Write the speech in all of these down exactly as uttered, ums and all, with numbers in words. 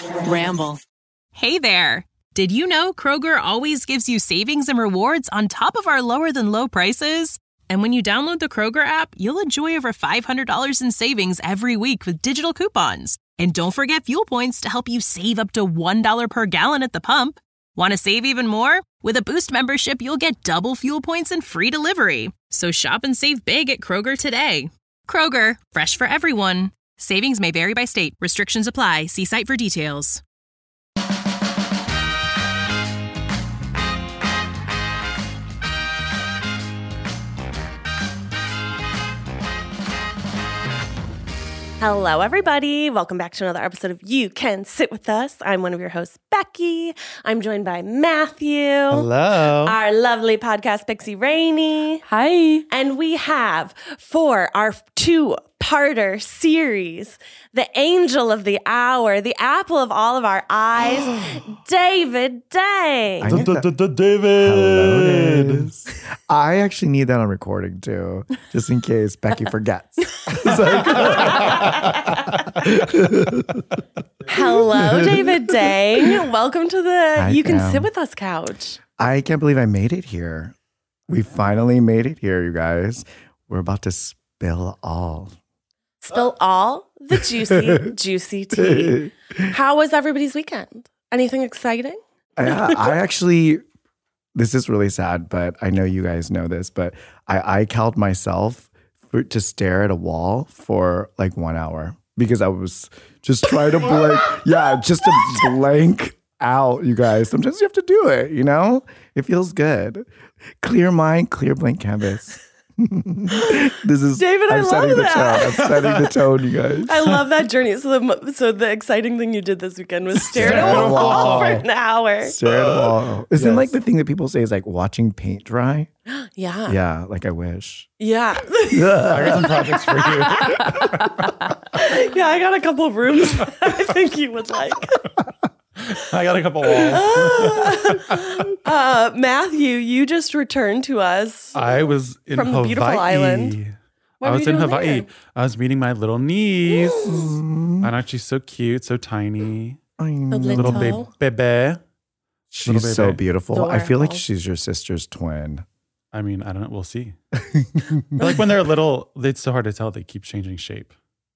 Ramble. Hey there. Did you know Kroger always gives you savings and rewards on top of our lower than low prices? And when you download the Kroger app, you'll enjoy over five hundred dollars in savings every week with digital coupons. And don't forget fuel points to help you save up to one dollar per gallon at the pump. Want to save even more? With a Boost membership, you'll get double fuel points and free delivery. So shop and save big at Kroger today. Kroger, fresh for everyone. Savings may vary by state. Restrictions apply. See site for details. Hello, everybody. Welcome back to another episode of You Can Sit With Us. I'm one of your hosts, Becky. I'm joined by Matthew. Hello. Our lovely podcast, Pixie Rainey. Hi. And we have, for our two-parter series, the angel of the hour, the apple of all of our eyes, David Day. I need that- David. Hello, David. I actually need that on recording too, just in case Becky forgets. It's like- Hello, David Day. Welcome to the Hi, You Can fam. Sit With Us couch. I can't believe I made it here. We finally made it here, you guys. We're about to spill all. Spill all the juicy, juicy tea. How was everybody's weekend? Anything exciting? I, I actually, this is really sad, but I know you guys know this, but I, I called myself for, to stare at a wall for like one hour because I was just trying to blank. Yeah, just to blank out, you guys. Sometimes you have to do it, you know? It feels good. Clear mind, clear blank canvas. This is David, I I'm love setting that. the tone. I'm setting the tone, you guys. I love that journey. So the, so the exciting thing you did this weekend was stare Stare at at a a wall wall. for an hour. Stare at a wall. Isn't Yes. like the thing that people say is like watching paint dry? Yeah. Yeah, like I wish. Yeah. I got some projects for you. Yeah, I got a couple of rooms I think you would like. I got a couple walls. Uh, Matthew, you just returned to us. I was in From the Hawaii. beautiful island. What I were was you in doing Hawaii. there? I was meeting my little niece. I know she's so cute, so tiny. I know. Little Little. baby. bebe. She's Little so baby. beautiful. I feel like Adorable. she's your sister's twin. I mean, I don't know. We'll see. I feel like when they're little, it's so hard to tell. They keep changing shape.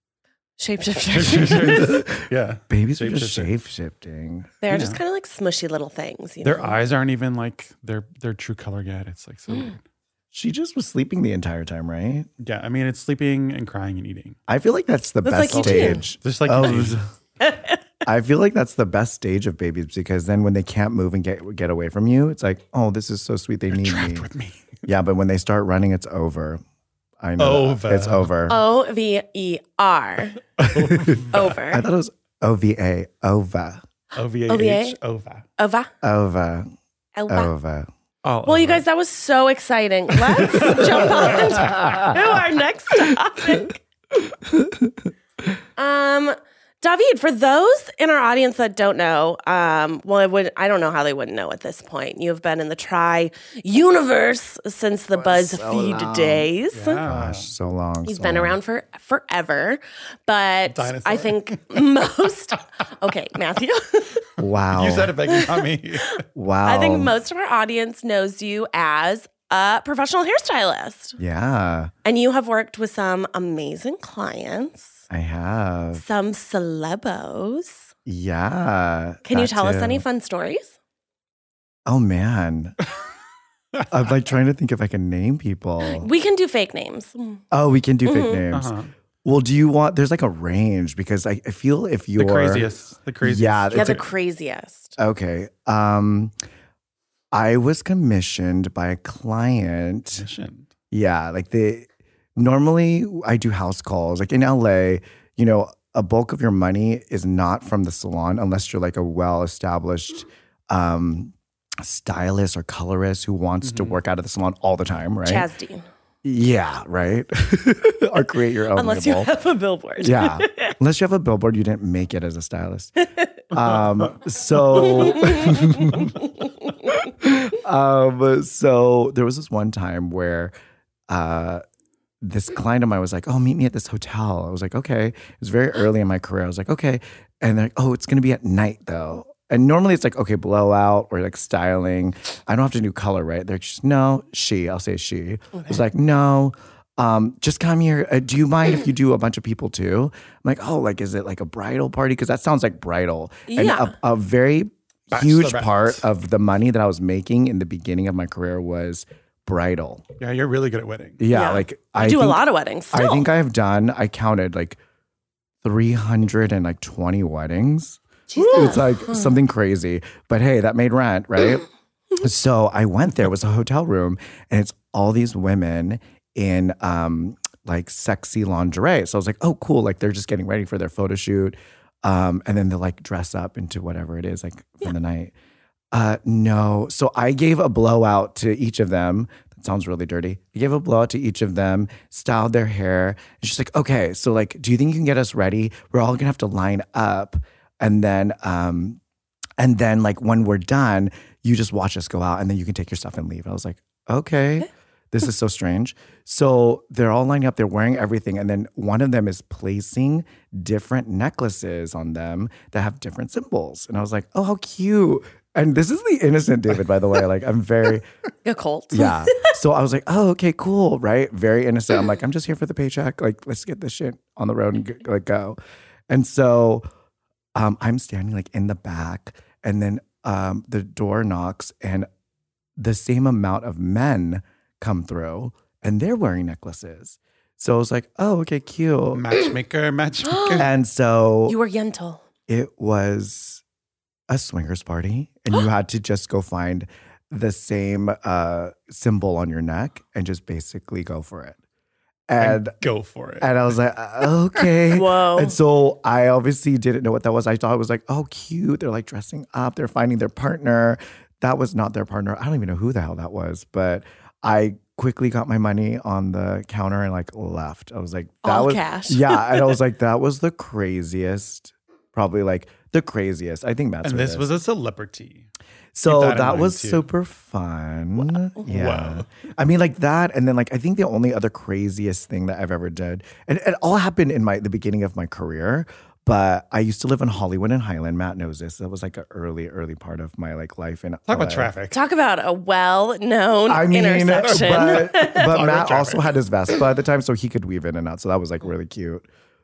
Shapeshifter. Yeah. Babies are just Shape-shifting. shape shifting. They're Yeah. just kind of like smushy little things. You Their know? eyes aren't even like their their true color yet. It's like so weird. She just was sleeping the entire time, right? Yeah. I mean, it's sleeping and crying and eating. I feel like that's the That's best like Eugene. stage. Just like of- Eugene. I feel like that's the best stage of babies because then when they can't move and get get away from you, it's like, oh, this is so sweet. They need trapped me. with me. Yeah, but when they start running, it's over. I know. Over. It's over. O V E R. Over. I thought it was O V A. Ova. O V A O V A? H. Ova. Ova. Ova. Ova. Ova. All Well, you over. guys, that was so exciting. Let's jump on into our next topic. Um, David, for those in our audience that don't know, um, well, I would I don't know how they wouldn't know at this point. You have been in the Tri universe since the BuzzFeed long. days. Yeah. Gosh, so long. He's so been long. around for forever, but Dinosaur. I think most. Okay, Matthew. Wow. You said it, Becky, not me. Wow. I think most of our audience knows you as a professional hairstylist, Yeah, and you have worked with some amazing clients, I have. some celebos. Yeah. Can you that tell us too. any fun stories? Oh, man. I'm like trying to think if I can name people. We can do fake names. Oh, we can do fake Mhm. names. Uh-huh. Well, do you want, there's like a range because I, I feel if you're. The craziest. The craziest. Yeah. Yeah, It's the a- craziest. Okay. Um, I was commissioned by a client. Mission. Yeah, like the normally I do house calls. Like in L A, you know, a bulk of your money is not from the salon unless you're like a well-established um, stylist or colorist who wants to Mhm. work out of the salon all the time, right? Chaz Dean. Yeah, right. Or create your own Unless you label. have a billboard. Yeah, unless you have a billboard, you didn't make it as a stylist. Um, so, um, so there was this one time where uh, this client of mine was like, "Oh, meet me at this hotel." I was like, "Okay." It was very early in my career. I was like, "Okay." And they're like, oh, it's going to be at night though. And normally it's like, okay, blowout or like styling. I don't have to do color, right? They're just, no, she, I'll say she. Okay. Was like, no, um, just come here. Uh, do you mind if you do a bunch of people too? I'm like, oh, like, is it like a bridal party? Because that sounds like bridal. Yeah. And a, a very huge part of the money that I was making in the beginning of my career was bridal. Yeah, you're really good at wedding. Yeah, Yeah. like You I do think, a lot of weddings. I still. think I have done, I counted like three hundred twenty weddings. It's like something crazy. But hey, that made rent, right? So I went there, it was a hotel room, and it's all these women in um, like sexy lingerie. So I was like, oh, cool. Like they're just getting ready for their photo shoot. Um, and then they'll like dress up into whatever it is, like for yeah. the night. Uh, no. So I gave a blowout to each of them. That sounds really dirty. I gave a blowout to each of them, styled their hair. And she's like, okay, so like, do you think you can get us ready? We're all gonna have to line up. And then, um, and then like when we're done, you just watch us go out and then you can take your stuff and leave. And I was like, okay, this is so strange. So they're all lining up, they're wearing everything. And then one of them is placing different necklaces on them that have different symbols. And I was like, oh, how cute. And this is the innocent David, by the way. Like I'm very a cult. Yeah. So I was like, oh, okay, cool, right? Very innocent. I'm like, I'm just here for the paycheck. Like, let's get this shit on the road and g- like go. And so um, I'm standing like in the back, and then um, the door knocks, and the same amount of men come through, and they're wearing necklaces. So I was like, oh, okay, cute. Matchmaker, matchmaker. And so You were Yentl. It was a swingers party, and you had to just go find the same uh, symbol on your neck and just basically go for it. And, and go for it. And I was like, okay. Whoa. And so I obviously didn't know what that was. I thought it was like, oh, cute. They're like dressing up. They're finding their partner. That was not their partner. I don't even know who the hell that was. But I quickly got my money on the counter and like left. I was like, that All was cash. Yeah. And I was like, that was the craziest, probably like the craziest. I think that's And what this it was is. a celebrity. So that, that was too. super fun. Yeah. Wow. I mean, like that. And then like, I think the only other craziest thing that I've ever did, and it all happened in my, the beginning of my career, but I used to live in Hollywood and Highland. Matt knows this. That was like an early, early part of my like life. In Talk about L A. traffic. Talk about a well-known I mean, intersection. but, but about Matt traffic. also had his Vespa at the time, so he could weave in and out. So that was like really cute.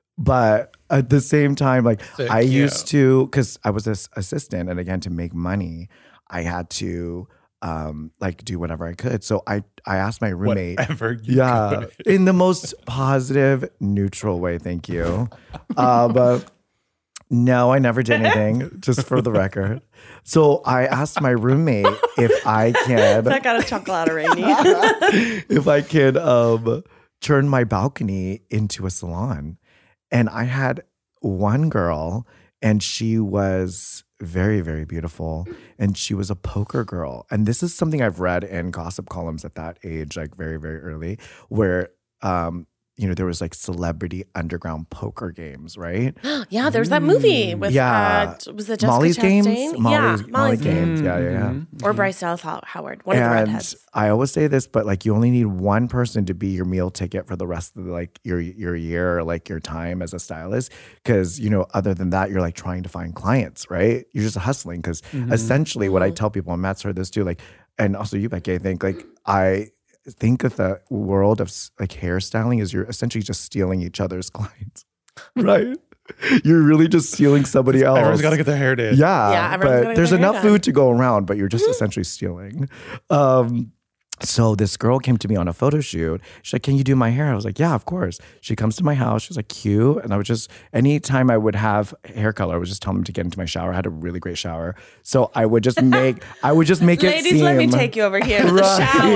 But at the same time, like So I cute. used to, because I was this assistant, and again, to make money, I had to um, like do whatever I could. So I, I asked my roommate. Whatever you Yeah, could. in the most positive, neutral way. Thank you. Uh, but no, I never did anything, just for the record. So I asked my roommate if I can, I got a chuckle out of Rainy. if I could um, turn my balcony into a salon. And I had one girl, and she was very, very beautiful. And she was a poker girl. And this is something I've read in gossip columns at that age, like very, very early, where, um, you know, there was like celebrity underground poker games, right? Yeah, there's that movie with Yeah. uh, was it Jessica Molly's Chastain? Games? Molly's, yeah, Molly Molly's Games. Games. Yeah, yeah, yeah. Or Bryce Dallas How- Howard, one of the And redheads. I always say this, but like you only need one person to be your meal ticket for the rest of the, like your your year or like your time as a stylist. Because you know, other than that, you're like trying to find clients, right? You're just hustling. Because essentially, what I tell people, and Matt's heard this too, like, and also you, Becky, I think like I think of the world of like hairstyling is you're essentially just stealing each other's clients, right? You're really just stealing somebody else. Everyone's got to get their hair did. Yeah, Yeah, everyone's gotta but get there's their hair enough done. food to go around, but you're just essentially stealing. Um, so this girl came to me on a photo shoot. She's like, "Can you do my hair?" I was like, "Yeah, of course." She comes to my house. She was like, "Cute," and I would just anytime I would have hair color, I would just tell them to get into my shower. I had a really great shower, so I would just make I would just make it Ladies, seem. let me take you over here to the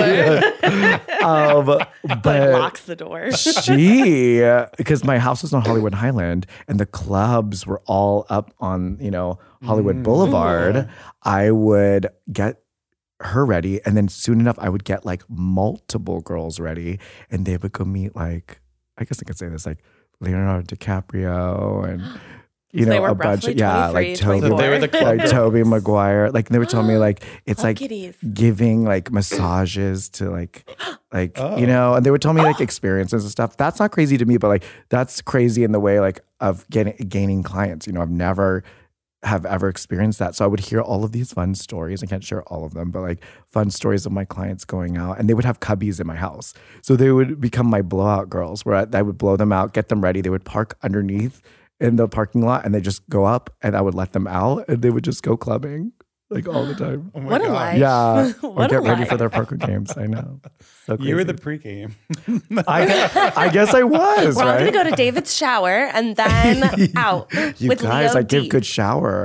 shower. um, But but locks the door. she, because my house was on Hollywood Highland and the clubs were all up on, you know, Hollywood Boulevard, I would get her ready. And then soon enough, I would get like multiple girls ready, and they would go meet like, I guess I could say this, like Leonardo DiCaprio and you So know, they were a bunch roughly of, yeah, like twenty-three, Toby, So they were the club like Toby Maguire. Like they were telling me like, it's Club like kitties. giving like massages to like, like, Oh. you know, and they would tell me like experiences and stuff. That's not crazy to me, but like, that's crazy in the way like of getting, gaining clients. You know, I've never have ever experienced that. So I would hear all of these fun stories. I can't share all of them, but like fun stories of my clients going out, and they would have cubbies in my house. So they would become my blowout girls where I, I would blow them out, get them ready. They would park underneath in the parking lot and they just go up and I would let them out and they would just go clubbing like all the time. Oh my What a God. life. Yeah. Or What a get ready for life. their poker games. I know. So You were the crazy. pregame. I, I guess I was, We're all right? going to go to David's shower and then out You with guys, Leo I give D. good shower.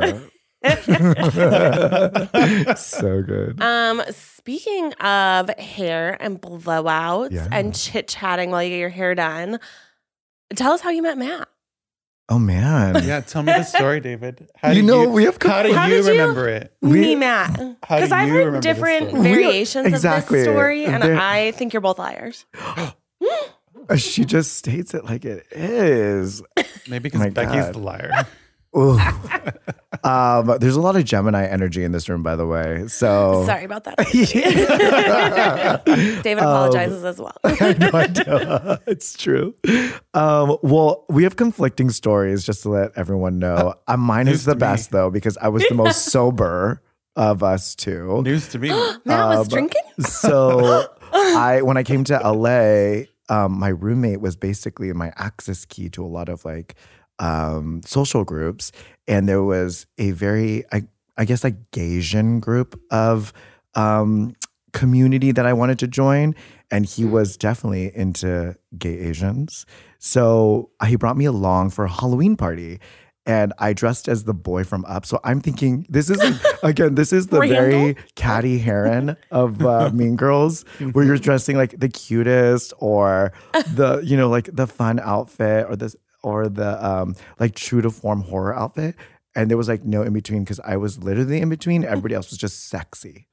So good. Um, speaking of hair and blowouts Yeah. and chit chatting while you get your hair done, tell us how you met Matt. Oh man. Yeah, tell me the story, David. How You do know, we have How do How you did you- remember it? We- Me, Matt. How do Because I've you heard remember this different story? We- variations exactly. of this story, and There- I think you're both liars. She just states it like it is. Maybe because My Becky's God. the liar. Ooh. um, there's a lot of Gemini energy in this room, by the way. So Sorry about that. David Um, apologizes as well. I know, I know. It's true. Um, well, we have conflicting stories, just to let everyone know. Uh, mine news is the to me. best though, because I was the most sober of us two. News to me. Matt was Um, drinking? So I, when I came to L A, um, my roommate was basically my access key to a lot of like um, social groups, and there was a very, I, I guess, like Gaysian group of um, community that I wanted to join, and he was definitely into gay Asians. So uh, he brought me along for a Halloween party. And I dressed as the boy from Up. So I'm thinking, this is, again, this is the Randall? very catty Heron of uh, Mean Girls, where you're dressing like the cutest or the, you know, like the fun outfit or this or the um like true to form horror outfit. And there was like no in between because I was literally in between. Everybody else was just sexy.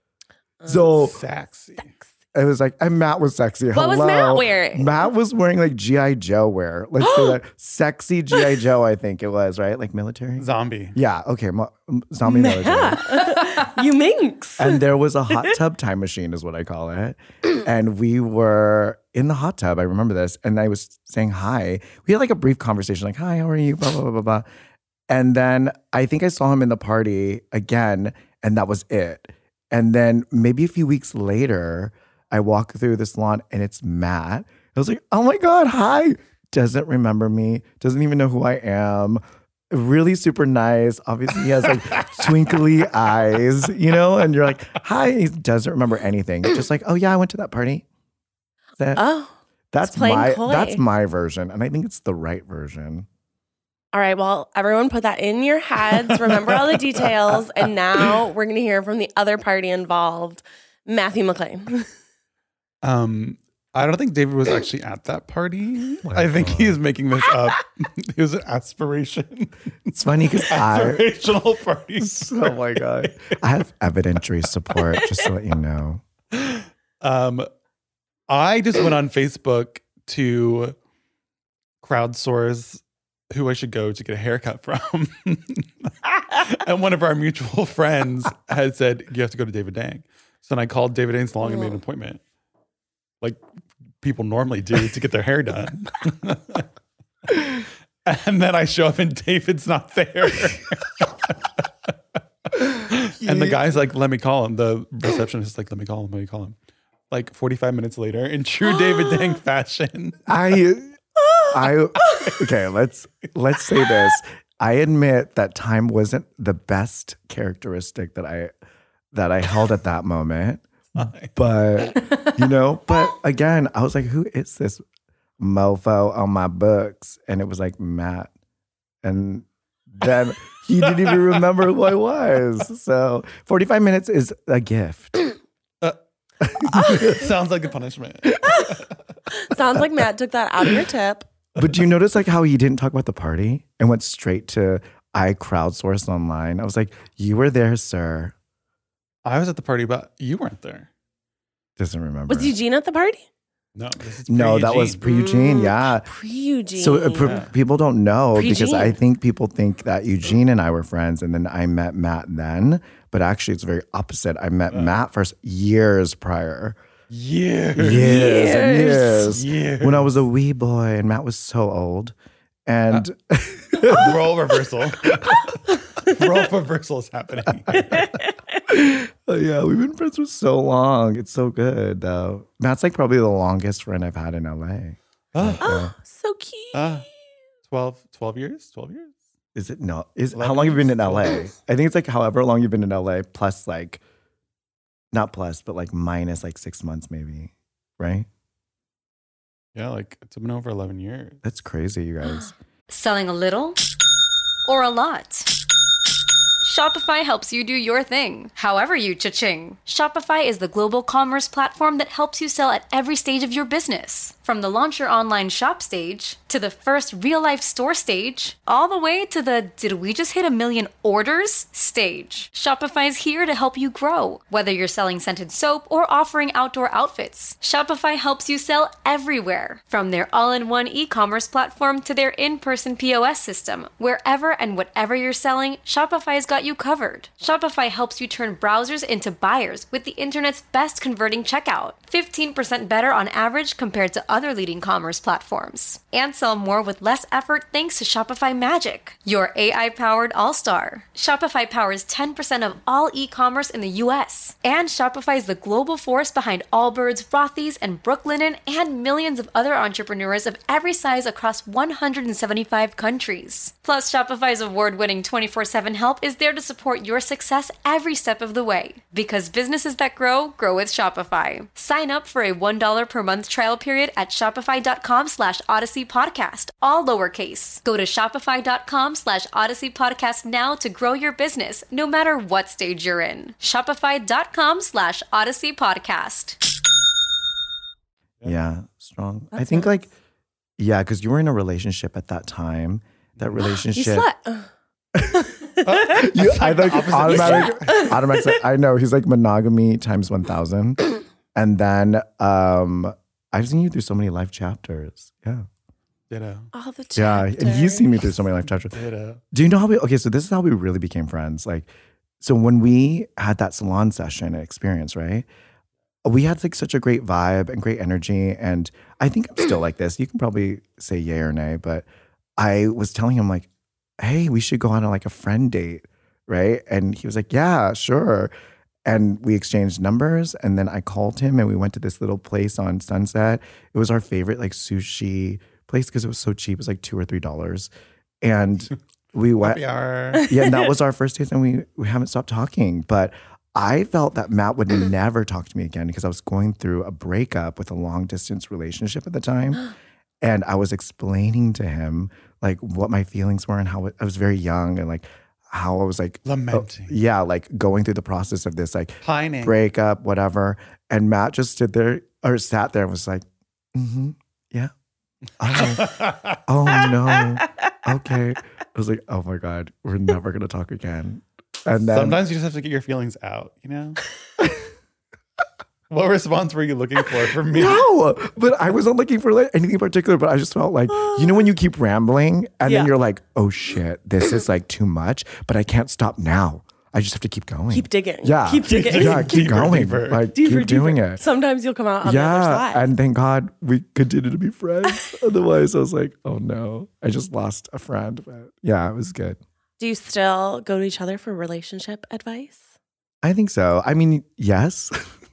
So Sexy. it was like, and Matt was sexy. What was Hello. Matt wearing? Matt was wearing like G I. Joe wear. Let's say that. Sexy G I. Joe, I think it was, right? Like military? Zombie. Yeah, okay. Mo- zombie military. You minx. And there was a hot tub time machine, is what I call it. And we were in the hot tub. I remember this. And I was saying hi. We had like a brief conversation, like, hi, how are you? Blah, blah, blah, blah, blah. And then I think I saw him in the party again, and that was it. And then maybe a few weeks later, I walk through the salon and it's Matt. I was like, oh my God, hi. Doesn't remember me, doesn't even know who I am. Really super nice. Obviously, he has like twinkly eyes, you know? And you're like, hi. He doesn't remember anything. It's just like, oh yeah, I went to that party. That, Oh, that's playing my coy. that's my version. And I think it's the right version. all right. Well, everyone put that in your heads. Remember all the details. And now we're going to hear from the other party involved, Matthew McLean. Um, I don't think David was actually at that party. My I think God. he is making this up. It was an aspiration. It's funny because I Aspirational parties. oh my God. I have evidentiary support, just to let you know. Um, I just went on Facebook to crowdsource who I should go to get a haircut from. And one of our mutual friends had said, you have to go to David Dang. So then I called David Dang's Salon and made an appointment. Like people normally do to get their hair done. And then I show up and David's not there. And the guy's like, let me call him. The receptionist is like, let me call him, let me call him. Like forty-five minutes later, in true David Dang fashion. I I okay, let's let's say this. I admit that time wasn't the best characteristic that I that I held at that moment. But you know, but again, I was like, who is this mofo on my books? And it was like Matt. And then he didn't even remember who I was. So forty-five minutes is a gift. Sounds like a punishment. Sounds like Matt took that out of your tip. But do you notice like how he didn't talk about the party and went straight to I crowdsourced online? I was like, you were there, sir. I was at the party, but you weren't there. Doesn't remember. Was Eugene at the party? No, this is No, that was pre-Eugene. Mm, Yeah. Pre-Eugene. So uh, per- Yeah. people don't know because I Pre-Gene. think people think that Eugene and I were friends and then I met Matt then. But actually, it's very opposite. I met Matt first years prior. Years. Years and Years. years. Years. When I was a wee boy and Matt was so old. And Role reversal. Role reversal is happening. oh, yeah, we've been friends for so long. It's so good, though. Matt's like probably the longest friend I've had in L A. Ah, Oh, so cute. ah. twelve, twelve years? twelve years? Is it no? Is how eleven long have you been in years? L A? I think it's like however long you've been in L A plus like, not plus, but like minus like six months maybe, right? Yeah, like it's been over eleven years. That's crazy, you guys. Selling a little or a lot? Shopify helps you do your thing, however you cha-ching. Shopify is the global commerce platform that helps you sell at every stage of your business. From the launch your online shop stage, to the first real-life store stage, all the way to the did we just hit a million orders stage. Shopify's here to help you grow. Whether you're selling scented soap or offering outdoor outfits, Shopify helps you sell everywhere. From their all-in-one e-commerce platform to their in-person P O S system, wherever and whatever you're selling, Shopify's got you covered. Shopify helps you turn browsers into buyers with the internet's best converting checkout. fifteen percent better on average compared to other leading commerce platforms. And sell more with less effort thanks to Shopify Magic, your A I-powered all-star. Shopify powers ten percent of all e-commerce in the U S. And Shopify is the global force behind Allbirds, Rothy's, and Brooklinen, and millions of other entrepreneurs of every size across one hundred seventy-five countries. Plus, Shopify's award-winning twenty-four seven help is there to support your success every step of the way. Because businesses that grow, grow with Shopify. Sign up for a one dollar per month trial period at shopify.com slash odyssey podcast, all lowercase. Go to shopify.com slash odyssey podcast now to grow your business, no matter what stage you're in. Shopify.com slash odyssey podcast. Yeah, strong. I That's think nice. like, yeah, because you were in a relationship at that time. That You relationship. slut. You, I like the think opposite. automatic, automatic. I know he's like monogamy times one thousand, and then um, I've seen you through so many life chapters. Yeah, Ditto. All the yeah, chapters. and he's seen me through so many life chapters. Ditto. Do you know how we? Okay, so this is how we really became friends. Like, so when we had that salon session and experience, right? We had like such a great vibe and great energy, and I think I'm still like this. You can probably say yay or nay, but I was telling him like, hey, we should go on a, like a friend date, right? And he was like, yeah, sure. And we exchanged numbers, and then I called him, and we went to this little place on Sunset. It was our favorite like sushi place because it was so cheap. It was like two or three dollars, and we went. Happy hour. Yeah, and that was our first date, and we we haven't stopped talking. But I felt that Matt would never talk to me again because I was going through a breakup with a long distance relationship at the time. And I was explaining to him like what my feelings were and how it, I was very young and like how I was like Lamenting. oh, yeah, like going through the process of this like Pining. breakup, whatever. And Matt just stood there or sat there and was like, mm-hmm, yeah. Oh, oh no. Okay. I was like, oh my God, we're never gonna talk again. And then Sometimes you just have to get your feelings out, you know? What response were you looking for from me? no, but I wasn't looking for like anything in particular, but I just felt like, you know, when you keep rambling and Yeah. then you're like, oh shit, this is like too much, but I can't stop now. I just have to keep going. Keep digging. Yeah. Keep digging. Yeah, keep Deeper, going. deeper. Like Deeper, keep doing deeper. it. Sometimes you'll come out on the other Yeah. side. And thank God we continue to be friends. Otherwise, I was like, oh no, I just lost a friend. But yeah, it was good. Do you still go to each other for relationship advice? I think so. I mean, yes.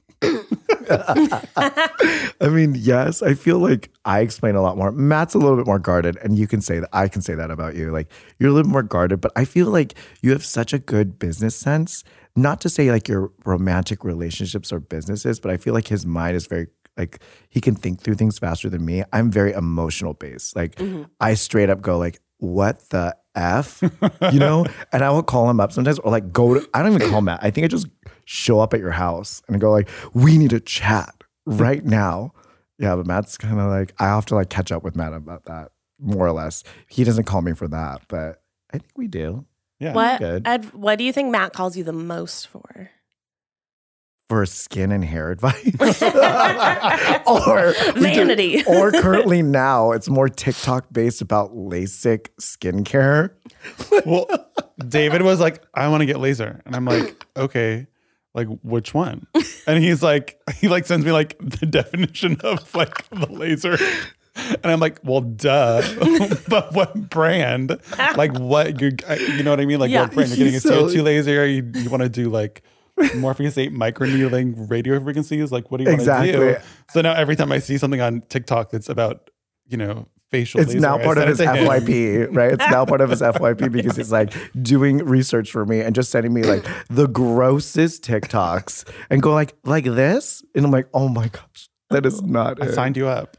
I mean, yes. I feel like I explain a lot more. Matt's a little bit more guarded, and you can say that. I can say that about you. Like you're a little more guarded, but I feel like you have such a good business sense. Not to say like your romantic relationships or businesses, but I feel like his mind is very like he can think through things faster than me. I'm very emotional based. Like Mm-hmm. I straight up go like, what the F? You know? And I will call him up sometimes or like go to, I don't even call Matt. I think I just show up at your house and go like, we need to chat right now. Yeah, but Matt's kind of like, I have to like catch up with Matt about that more or less. He doesn't call me for that, but I think we do. Yeah. What good. Ed, what do you think Matt calls you the most for? for skin and hair advice. or Vanity. or currently now, it's more TikTok based about LASIK skincare. Well, David was like, I want to get laser. And I'm like, okay, like which one? And he's like, he like sends me like the definition of like the laser. And I'm like, well, duh. But what brand? Like what, you you know what I mean? Like Yeah. what brand? You're getting a He's so- C O two laser? You, you want to do like Morpheus eight microneedling radio frequencies? Like what do you want Exactly. to do? So now every time I see something on TikTok that's about, you know, facial It's laser, now I part of send his it to F him. Y P, right? It's now part of his F Y P because he's like doing research for me and just sending me like the grossest TikToks and go like, like this? And I'm like, oh my gosh, that is not I it. signed you up.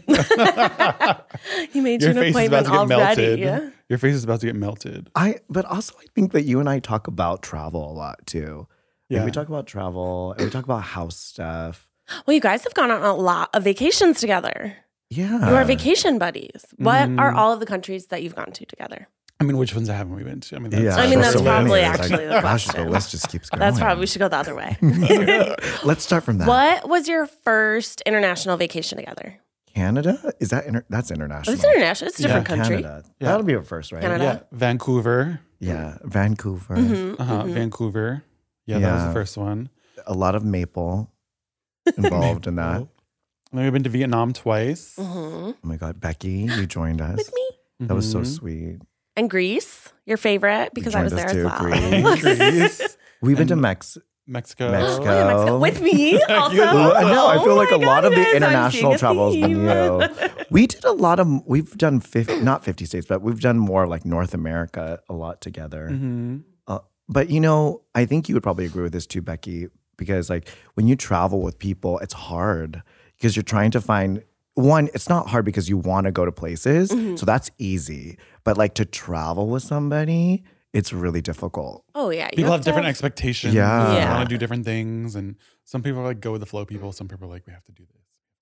He made Your you an face is about appointment to get already. melted. Your face is about to get melted. I, but also I think that you and I talk about travel a lot too. Like, Yeah. we talk about travel and we talk about house stuff. Well, you guys have gone on a lot of vacations together. Yeah. You are vacation buddies. What Mhm. are all of the countries that you've gone to together? I mean, which ones haven't we been to? I mean, that's, Yeah, I mean, there's that's so probably many. It's actually the gosh, the question. list just keeps going. That's probably, we should go the other way. Let's start from that. What was your first international vacation together? Canada? Is that inter- that's international? It's international. It's a different Yeah, country. Canada. Yeah. That'll be our first, right? Canada. yeah, Vancouver. Yeah, Vancouver. Mhm, Uh-huh, mhm. Vancouver. Yeah, that was Yeah. the first one. A lot of maple involved in that. And then we've been to Vietnam twice. Mhm. Oh my God, Becky, you joined us. With me. That was so Mhm. sweet. And Greece, your favorite, because I was joined there us as too, well. Greece. Greece, We've been And- to Mex. Mexico. Mexico. Oh, yeah, Mexico. With me also. Well, I know. I Oh feel like my a lot God, of the you guys, I'm international seeing a travel has been theme. you. We did a lot of. We've done fifty, not fifty states, but we've done more like North America a lot together. Mhm. Uh, but you know, I think you would probably agree with this too, Becky, because like when you travel with people, it's hard because you're trying to find one. It's not hard because you want to go to places, Mm-hmm. so that's easy. But like to travel with somebody, it's really difficult. Oh, yeah. you People have to different expectations. Yeah. They Yeah. want to do different things. And some people are like, go with the flow people. Some people are like, we have to do this.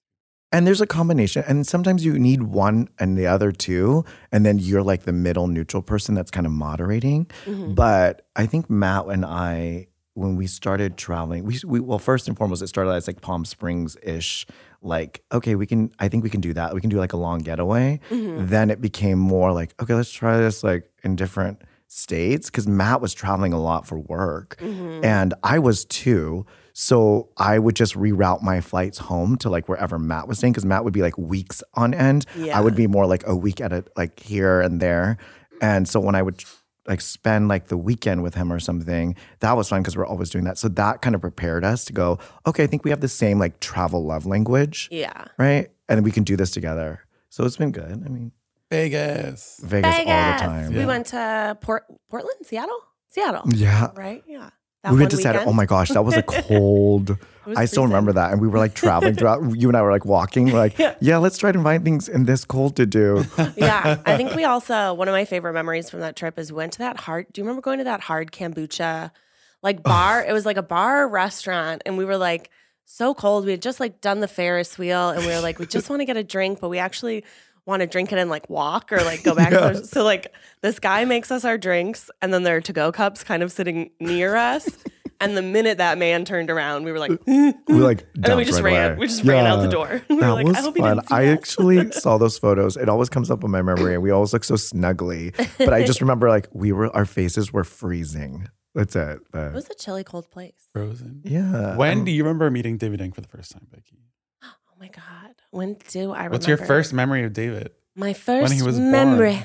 And there's a combination. And sometimes you need one and the other too. And then you're like the middle neutral person that's kind of moderating. Mhm. But I think Matt and I, when we started traveling, we, we well, first and foremost, it started as like Palm Springs ish. Like, okay, we can, I think we can do that. We can do like a long getaway. Mhm. Then it became more like, okay, let's try this like in different states. Cause Matt was traveling a lot for work. Mhm. And I was too. So I would just reroute my flights home to like wherever Matt was staying because Matt would be like weeks on end. Yeah. I would be more like a week at a like here and there. And so when I would like spend like the weekend with him or something, that was fun because we're always doing that. So that kind of prepared us to go, okay, I think we have the same like travel love language, Yeah. right? And we can do this together. So it's been good. I mean, Vegas. Vegas, all the Vegas. time. We Yeah. went to Port- Portland, Seattle? Seattle. Yeah. Right? Yeah. That We one went to Saturday. weekend. Oh my gosh, that was a cold. was I still freezing. remember that. And we were like traveling throughout. You and I were like walking. We're like, yeah. let's try to find things in this cold to do. Yeah. I think we also, one of my favorite memories from that trip is we went to that hard, do you remember going to that hard kombucha like bar? It was like a bar restaurant. And we were like so cold. We had just like done the Ferris wheel and we were like, we just want to get a drink, but we actually want to drink it and like walk or like go back. Yeah. So like this guy makes us our drinks and then there are to-go cups kind of sitting near us. And the minute that man turned around, we were like, We like, and then we just right ran. away. We just ran out the Yeah. door. We were That like, was I hope he fun. didn't see I us. actually saw those photos. It always comes up in my memory, and we always look so snuggly. But I just remember, like, we were, our faces were freezing. That's it. But It was a chilly, cold place. Frozen. yeah. When Um, do you remember meeting David Deng for the first time, Becky? Oh my God. When do I remember? What's your first memory of David? My first he was born. memory.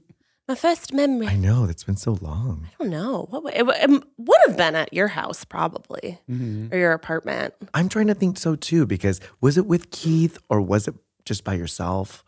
My first memory. I know that's been so long. I don't know. What would, it, would- it would have been at your house probably Mhm. or your apartment. I'm trying to think so too because was it with Keith or was it just by yourself?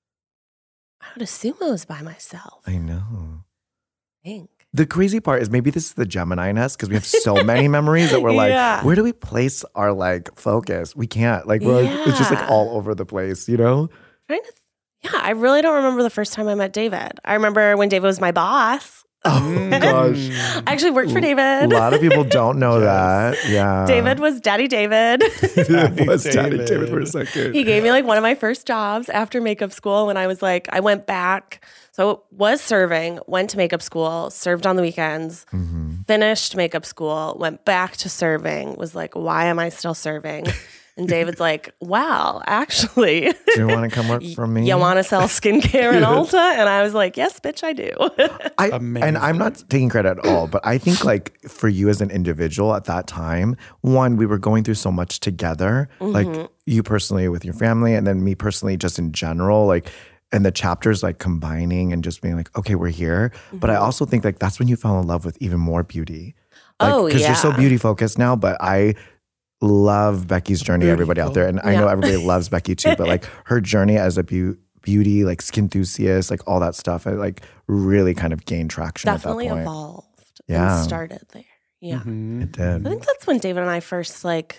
I would assume I was by myself. I I know. think. The crazy part is maybe this is the Gemini in us because we have so many memories that we're like, Yeah. where do we place our like focus? We can't. Like, we're like, it's just like Yeah. all over the place, you know? Trying to, yeah, I really don't remember the first time I met David. I remember when David was my boss. Oh gosh. I actually worked for A David. lot of people don't know Yes. that. Yeah. David was Daddy David. It was Daddy David. David for a second. He gave me like one of my first jobs after makeup school when I was like, I went back. So I was serving, went to makeup school, served on the weekends, Mhm. finished makeup school, went back to serving, was like, why am I still serving? And David's like, wow, actually. Do you want to come work for me? You want to sell skincare in Ulta? And I was like, yes, bitch, I do. I, Amazing. and I'm not taking credit at all, but I think like for you as an individual at that time, one, we were going through so much together, Mm-hmm. like you personally with your family, and then me personally just in general, like, and the chapters like combining and just being like, okay, we're here. Mm-hmm. But I also think like that's when you fell in love with even more beauty. Like, Oh, because you're so yeah. beauty focused now, but I love Becky's journey, everybody out there. And I know Yeah. everybody loves Becky too, but like her journey as a beau- beauty, like skin enthusiast, like all that stuff, I like really kind of gained traction Definitely at that point. evolved Yeah. and started there. Yeah. Mhm. It did. I think that's when David and I first like,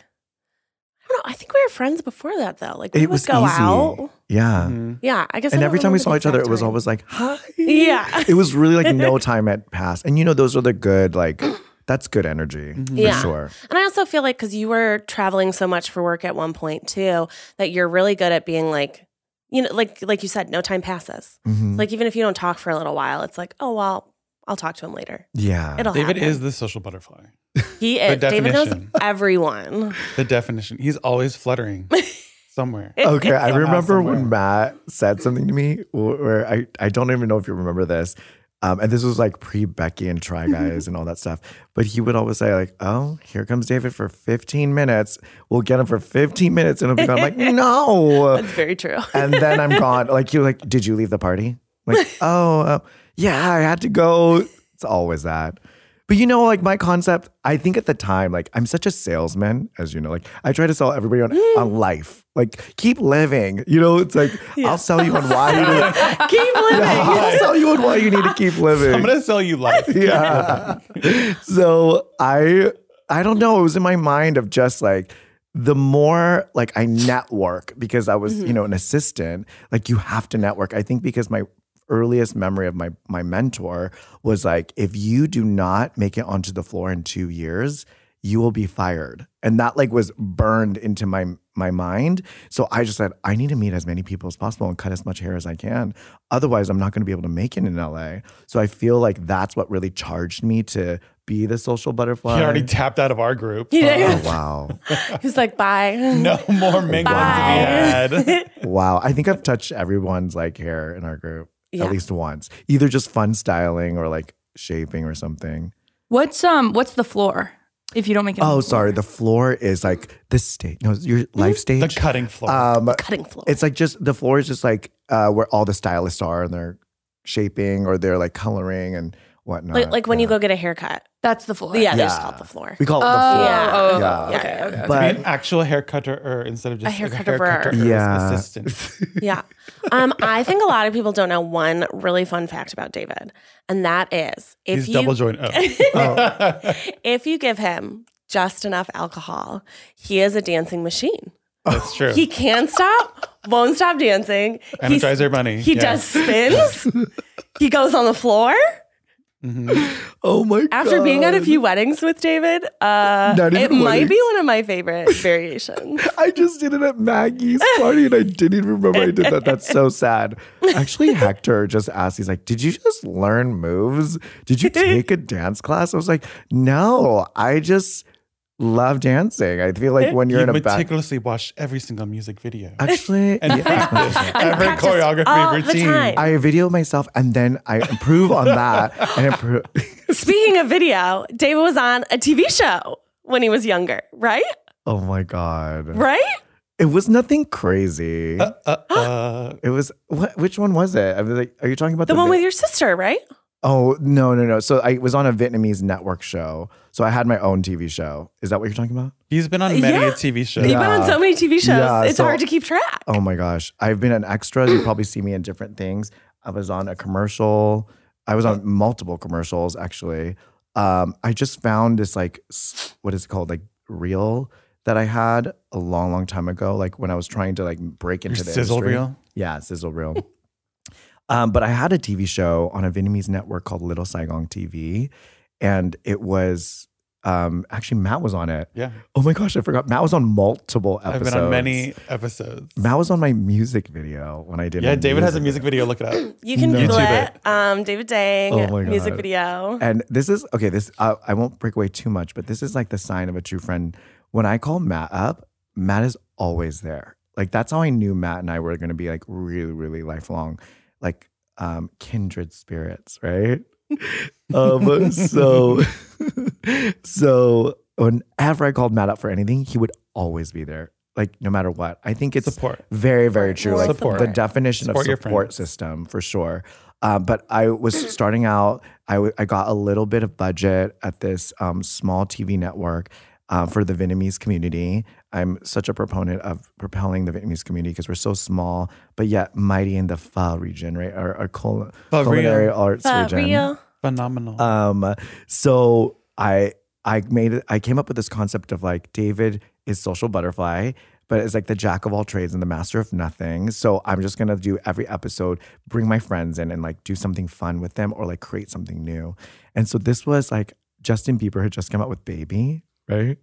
I don't know. I think we were friends before that though. Like we It would was go easy. out. Yeah. Mhm. Yeah. I guess. I And don't every time we remember saw the each other, exact it was time. always like, hi. Yeah. It was really like no time had passed. And you know, those are the good, like, that's good energy for Yeah. sure. And I also feel like because you were traveling so much for work at one point too, that you're really good at being like, you know, like like you said, no time passes. Mhm. Like even if you don't talk for a little while, it's like, oh well, I'll talk to him later. Yeah. It'll David happen. is the social butterfly. He is. David knows definition. everyone. The definition. He's always fluttering somewhere. Okay, I Somehow, remember when somewhere. Matt said something to me wh- where I, I don't even know if you remember this. Um, and this was like pre Becky and Try Guys and all that stuff. But he would always say, like, oh, here comes David for fifteen minutes. We'll get him for fifteen minutes and he'll be gone. I'm like, no. That's very true. And then I'm gone. Like, you like, did you leave the party? Like, oh, uh, yeah, I had to go. It's always that. But you know, like my concept, I think at the time, like I'm such a salesman, as you know, like I try to sell everybody on, on life. Like keep living. You know, it's like I'll sell you on why you need Keep living. I'll sell you on why you need to keep living. I'm gonna sell you life. Yeah. So I I don't know. It was in my mind of just like the more like I network because I was, you know, an assistant, like you have to network. I think because my earliest memory of my my mentor was like, if you do not make it onto the floor in two years, you will be fired. And that like was burned into my my mind. So I just said, I need to meet as many people as possible and cut as much hair as I can. Otherwise, I'm not going to be able to make it in L A. So I feel like that's what really charged me to be the social butterfly. He already tapped out of our group. He Oh, did. wow. He's like, bye. No more mingling to be had. Wow. I think I've touched everyone's like hair in our group Yeah. at least once. Either just fun styling or like shaping or something. What's um what's the floor if you don't make it? on Oh, the sorry. floor? The floor is like the stage. No, your life stage. The cutting floor. Um, Cutting floor. it's like just the floor is just like uh, where all the stylists are and they're shaping or they're like coloring and whatnot. like, like when you Yeah. go get a haircut. That's the floor. Yeah, they Yeah. just call it the floor. We call it Oh, the floor. Yeah. oh, Yeah. okay, okay. okay. to But be an actual hair cutter or instead of just A hair like cutter a hair cutter for- Yeah. assistant. Yeah. Um, I think a lot of people don't know one really fun fact about David, and that is if He's you double joint O. if you give him just enough alcohol, he is a dancing machine. That's true. He can't stop, won't stop dancing. He's- Energizer Bunny. He Yeah. does spins. He goes on the floor. Oh my god. After being at a few weddings with David, uh, Not it even might be weddings. one of my favorite variations. I just did it at Maggie's party and I didn't even remember I did that. That's so sad. Actually, Hector just asked, he's like, did you just learn moves? Did you take a dance class? I was like, no, I just love dancing. I feel like when you're You in a back. meticulously watched every single music video. Actually, and yeah. practice every practice choreography all the routine. time. I video myself and then I improve on that and improve. Speaking of video, David was on a T V show when he was younger, right? Oh my God. Right? It was nothing crazy. Uh, uh, uh, It was, what, which one was it? I was like, are you talking about The the, one vi- with your sister, right? Oh, no, no, no. So I was on a Vietnamese network show. So I had my own T V show. Is that what you're talking about? he's been on many Yeah. a T V show. You've been Yeah. on so many T V shows. Yeah, it's so- hard to keep track. Oh my gosh. I've been an extra. You probably see me in different things. I was on a commercial. I was on multiple commercials, actually. Um, I just found this like, s- what is it called? Like reel that I had a long, long time ago. Like when I was trying to like break into Your the sizzle industry. reel? Yeah, sizzle reel. um, but I had a T V show on a Vietnamese network called Little Saigon T V. And it was Um, actually, Matt was on it. Yeah. Oh my gosh, I forgot. Matt was on multiple episodes. I've been on many episodes. Matt was on my music video when I did. Yeah, my David has a music music video. Look it up. You can No. Google YouTube it. Um, David Dang Oh my music God. video. And this is okay. This uh, I won't break away too much, but this is like the sign of a true friend. When I call Matt up, Matt is always there. Like that's how I knew Matt and I were going to be like really, really lifelong, like um, kindred spirits, right? um, so, so whenever I called Matt up for anything, he would always be there. Like no matter what. I think it's Support. very, very true. More Like support. the definition Support of your support friends. system for sure. Um, but I was starting out. I, w- I got a little bit of budget at this um, small T V network uh, for the Vietnamese community. I'm such a proponent of propelling the Vietnamese community because we're so small, but yet mighty in the Pho region, right? Our, our cul- Pho culinary real. arts For region. real. Phenomenal. Um, so I I made it. I came up with this concept of like David is social butterfly, but it's like the jack of all trades and the master of nothing. So I'm just gonna do every episode, bring my friends in and like do something fun with them or like create something new. And so this was like Justin Bieber had just come out with Baby, right?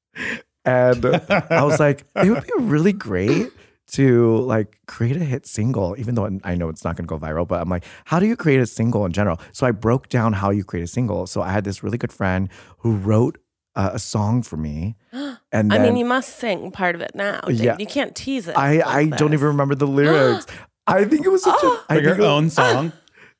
And I was like, it would be really great to like create a hit single, even though I know it's not going to go viral, but I'm like, how do you create a single in general? So I broke down how you create a single. So I had this really good friend who wrote uh, a song for me. And then I mean, you must sing part of it now. Dave. Yeah. You can't tease it. I, like I don't this. even remember the lyrics. I think it was such a, I For your think it was- own song.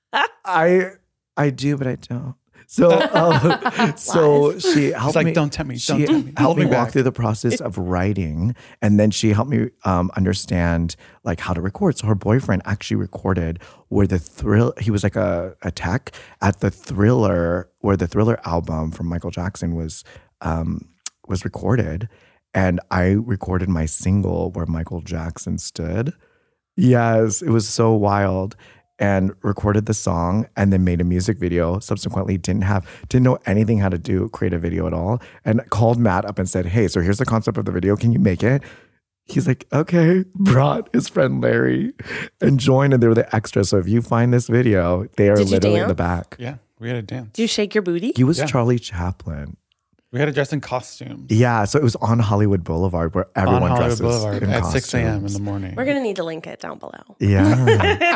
I I do, but I don't. So um, so she helped It's like, me. don't tempt me. She Don't tempt me. helped Hold me me walk back. through the process of writing, and then she helped me um, understand like how to record. So her boyfriend actually recorded where the thrill. He was like a, a tech at the Thriller, where the Thriller album from Michael Jackson was um, was recorded, and I recorded my single where Michael Jackson stood. Yes, it was so wild. And recorded the song and then made a music video. Subsequently didn't have, didn't know anything how to do, create a video at all. And called Matt up and said, hey, so here's the concept of the video. Can you make it? He's like, okay. Brought his friend Larry and joined, and they were the extras. So if you find this video, they are Did you literally in the dance? back. Yeah, we had to dance. Do you shake your booty? He was Yeah. Charlie Chaplin. We had to dress in costumes. Yeah, so it was on Hollywood Boulevard where everyone on Hollywood dresses Boulevard in at costumes. six a.m. in the morning. We're going to need to link it down below. Yeah.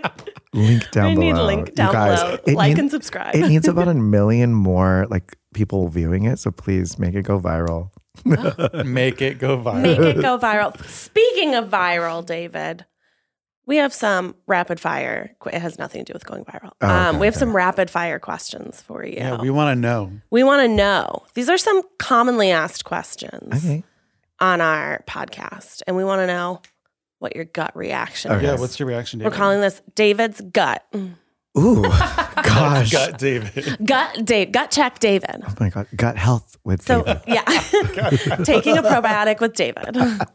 Link down we below. need to link You down guys, below. it Like needs- and subscribe. It needs about a million more like people viewing it. So please make it go viral. Make it go viral. Make it go viral. Speaking of viral, David, we have some rapid fire. It has nothing to do with going viral. Oh, um, okay, we have okay. some rapid fire questions for you. Yeah, we want to know. We want to know. These are some commonly asked questions Okay. on our podcast, and we want to know what your gut reaction Okay. Yeah, is. what's your reaction, We're David? calling this David's gut. Ooh, gosh. Gut, David. Gut, Dave, gut check, David. Oh my God. Gut health with So David. yeah, taking a probiotic with David.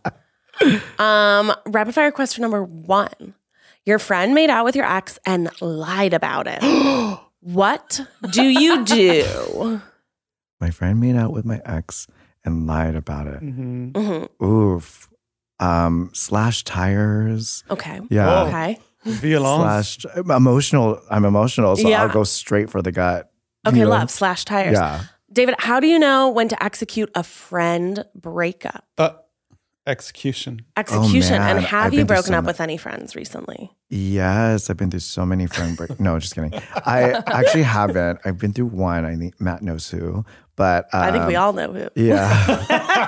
Um, rapid fire question number one: your friend made out with your ex and lied about it. What do you do? My friend made out with my ex and lied about it. Mhm. Mhm. Oof. Um, slash tires. Okay. Yeah. Okay. Violence. Slash emotional. I'm emotional, so Yeah. I'll go straight for the gut. Okay. You know? Love slash tires. Yeah. David, how do you know when to execute a friend breakup? Uh, execution. Execution. Oh, man. And have I've you been through broken so up much. with any friends recently? Yes, I've been through so many friend break. No, just kidding. I actually haven't. I've been through one. I think Matt knows who, but um, I think we all know who. Yeah.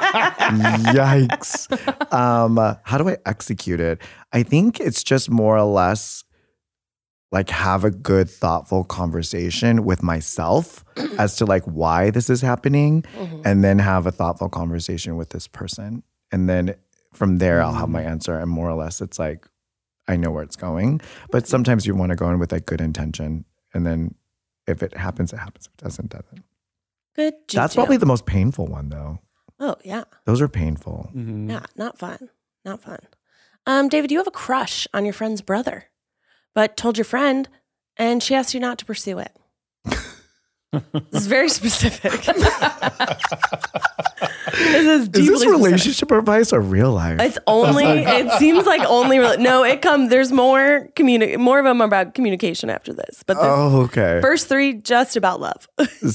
Yikes. Um, uh, how do I execute it? I think it's just more or less like have a good, thoughtful conversation with myself as to like why this is happening, Mhm. and then have a thoughtful conversation with this person. And then from there, I'll have my answer. And more or less, it's like, I know where it's going. But sometimes you want to go in with like good intention. And then if it happens, it happens. If it doesn't, it doesn't. Good. That's juju. probably the most painful one, though. Oh, yeah. Those are painful. Mhm. Yeah, not fun. Not fun. Um, David, you have a crush on your friend's brother, but told your friend and she asked you not to pursue it. This is very specific. This is Is deeply this specific. relationship advice or real life? It's only. It seems like only. Re- no, it come. There's more communi- More of them about communication after this. But this oh, okay. first three just about love.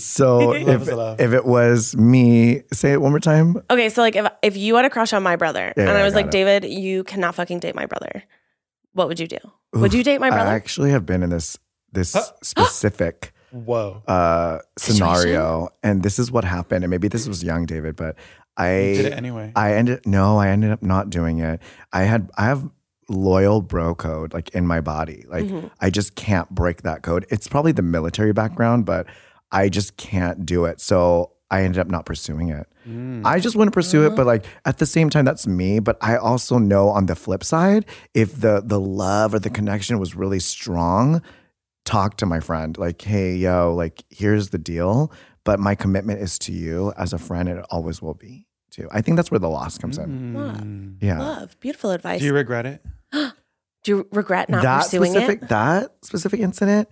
So if, is love. if it was me, say it one more time. Okay, so like if if you had a crush on my brother Yeah, and I I was got like, it. David, you cannot fucking date my brother, what would you do? Would you date my brother? I actually have been in this this specific Whoa. uh, scenario, and this is what happened. And maybe this was young David, but I You did it anyway. I ended no, I ended up not doing it. I had I have loyal bro code like in my body. Like Mm-hmm. I just can't break that code. It's probably the military background, but I just can't do it. So I ended up not pursuing it. Mm. I just wouldn't pursue Uh-huh. it, but like at the same time, that's me. But I also know on the flip side, if the the love or the connection was really strong, talk to my friend. Like, hey, yo, like here's the deal. But my commitment is to you as a friend, and it always will be too. I think that's where the loss comes in. Mm. Yeah. Love, beautiful advice. Do you regret it? Do you regret not that pursuing specific it? that specific incident,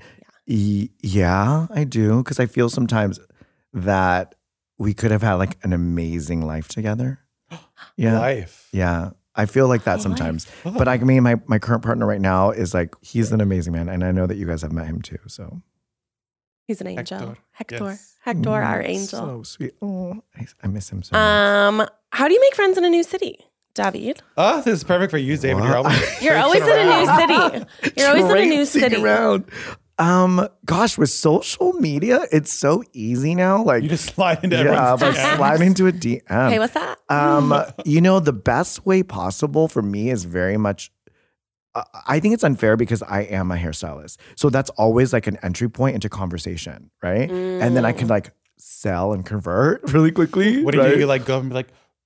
y- yeah, I do, because I feel sometimes that we could have had like an amazing life together. Yeah, Life. yeah. I feel like that sometimes. But I mean, my my current partner right now is like, he's an amazing man, and I know that you guys have met him too. So He's an angel. Hector. Hector. Yes. Hector, our Mm, angel. so sweet. Oh, I, I miss him so much. Um, how do you make friends in a new city, David? Oh, this is perfect for you, David. You're What? always, You're always in a new city. You're always in a new Traipsing city. around. Um, gosh, with social media, it's so easy now. Like, you just slide into yeah, everyone's like D Ms. slide into a D M. Hey, what's that? Um, you know, the best way possible for me is very much. Uh, I think it's unfair because I am a hairstylist, so that's always like an entry point into conversation, right? And then I can like sell and convert really quickly. What do you right? do? You like go up and be like,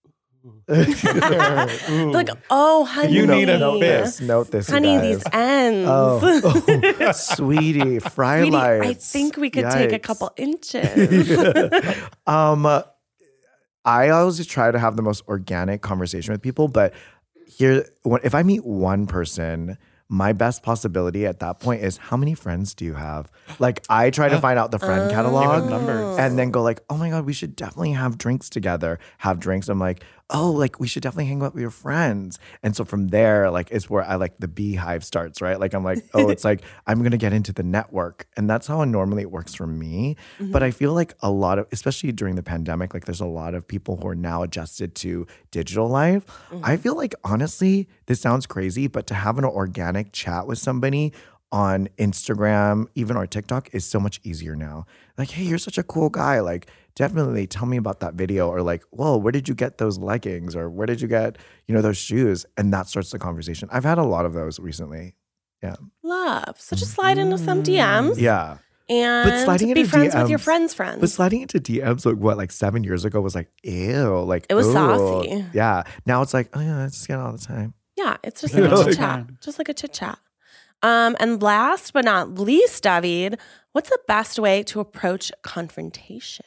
ooh. Like, oh, honey. You need a note fit. this, note this, you Honey, guys. these ends. Oh, oh, sweetie, fry Sweetie, lights. I think we could take a Yikes. couple inches. um, uh, I always just try to have the most organic conversation with people, but here, when, if I meet one person, my best possibility at that point is how many friends do you have? Like I try to find out the friend catalog Give them numbers. and then go like, oh my God, we should definitely have drinks together. Have drinks. I'm like, oh, like we should definitely hang out with your friends. And so from there, like it's where I like the beehive starts, right? Like I'm like, oh, it's like I'm gonna get into the network. And that's how normally it works for me. But I feel like a lot of, especially during the pandemic, like there's a lot of people who are now adjusted to digital life. I feel like honestly, this sounds crazy, but to have an organic chat with somebody on Instagram, even or TikTok is so much easier now. Like, hey, you're such a cool guy. Like, definitely tell me about that video. Or like, whoa, where did you get those leggings? Or where did you get, you know, those shoes? And that starts the conversation. I've had a lot of those recently. Yeah. Love. So just slide into some D Ms Yeah. and But sliding be into friends with your D Ms friends' friends. But sliding into D Ms, like what, like seven years ago was like, ew. Like, It was ooh. saucy. Yeah. Now it's like, oh yeah, I just get it all the time. Yeah, it's just Yeah. like a Like- chit chat. Just like a chit chat. Um, and last but not least, David, what's the best way to approach confrontation?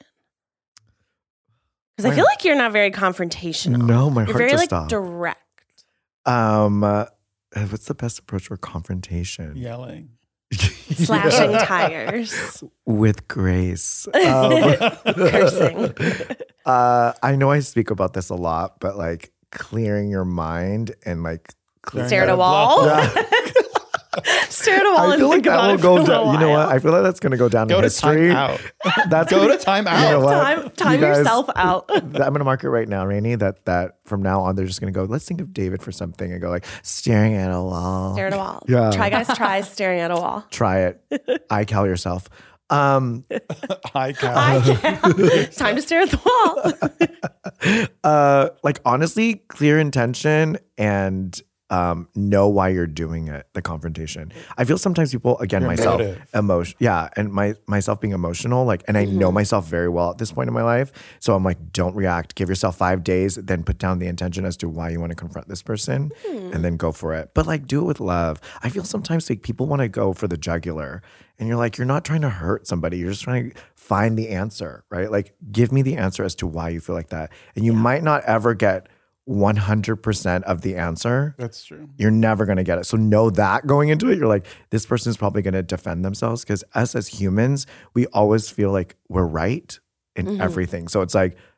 Because I My- feel like you're not very confrontational. No, my You're heart very just like stopped. direct. Um, uh, what's the best approach for confrontation? Yelling. Slashing tires. With grace. Um, Cursing. Uh, I know I speak about this a lot, but like clearing your mind and like clearing Stare at a Blood. wall. Yeah. Stare at a wall I and feel like think that about will it go for a down. You know what? while. I feel like that's going to go down Go in to history. time out. That's Go gonna- to time You know out. what? Time, time You guys- yourself out. I'm going to mark it right now, Rainey, that that from now on they're just going to go, let's think of David for something and go like staring at a wall. Stare at a wall. Yeah. Try, guys, try staring at a wall. Try it. I cal yourself. Um, I count. I Time to stare at the wall. uh, like honestly, clear intention and um, know why you're doing it. The confrontation. I feel sometimes people, again, Your myself, motive. emotion, yeah, and my myself being emotional, like, and I know myself very well at this point in my life. So I'm like, don't react. Give yourself five days, then put down the intention as to why you want to confront this person, and then go for it. But like, do it with love. I feel sometimes like people want to go for the jugular, and you're like, you're not trying to hurt somebody. You're just trying to find the answer, right? Like, give me the answer as to why you feel like that, and you might not ever get one hundred percent of the answer. That's true. You're never going to get it. So know that going into it, you're like, this person is probably going to defend themselves, because us as humans, we always feel like we're right in everything. So it's like,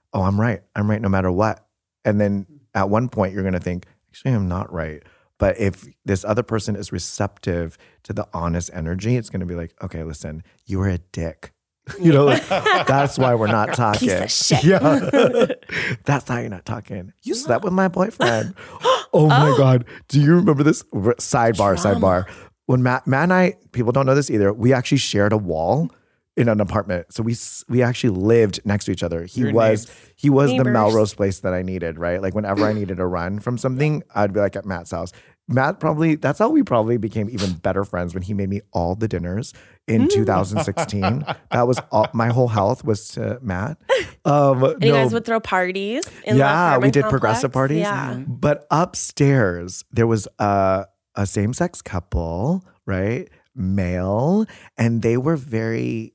oh, I'm right. I'm right no matter what. And then at one point you're going to think, actually, I'm not right. But if this other person is receptive to the honest energy, it's going to be like, okay, listen, you were a dick. You know, like, that's why we're not talking. Piece of shit. Yeah. That's why you're not talking. You slept with my boyfriend. Oh my God. Do you remember this? Sidebar, sidebar. When Matt, Matt and I, people don't know this either, we actually shared a wall in an apartment. So we we actually lived next to each other. He Your was neighbors. he was the Neighbors. Melrose place that I needed, right? Like whenever I needed a run from something, I'd be like at Matt's house. Matt probably, that's how we probably became even better friends when he made me all the dinners in two thousand sixteen. That was all, my whole health was to Matt. Um, And you no, guys would throw parties in the yeah, we apartment did complex? progressive parties. Yeah. But upstairs, there was a, a same sex couple, right? Male. And they were very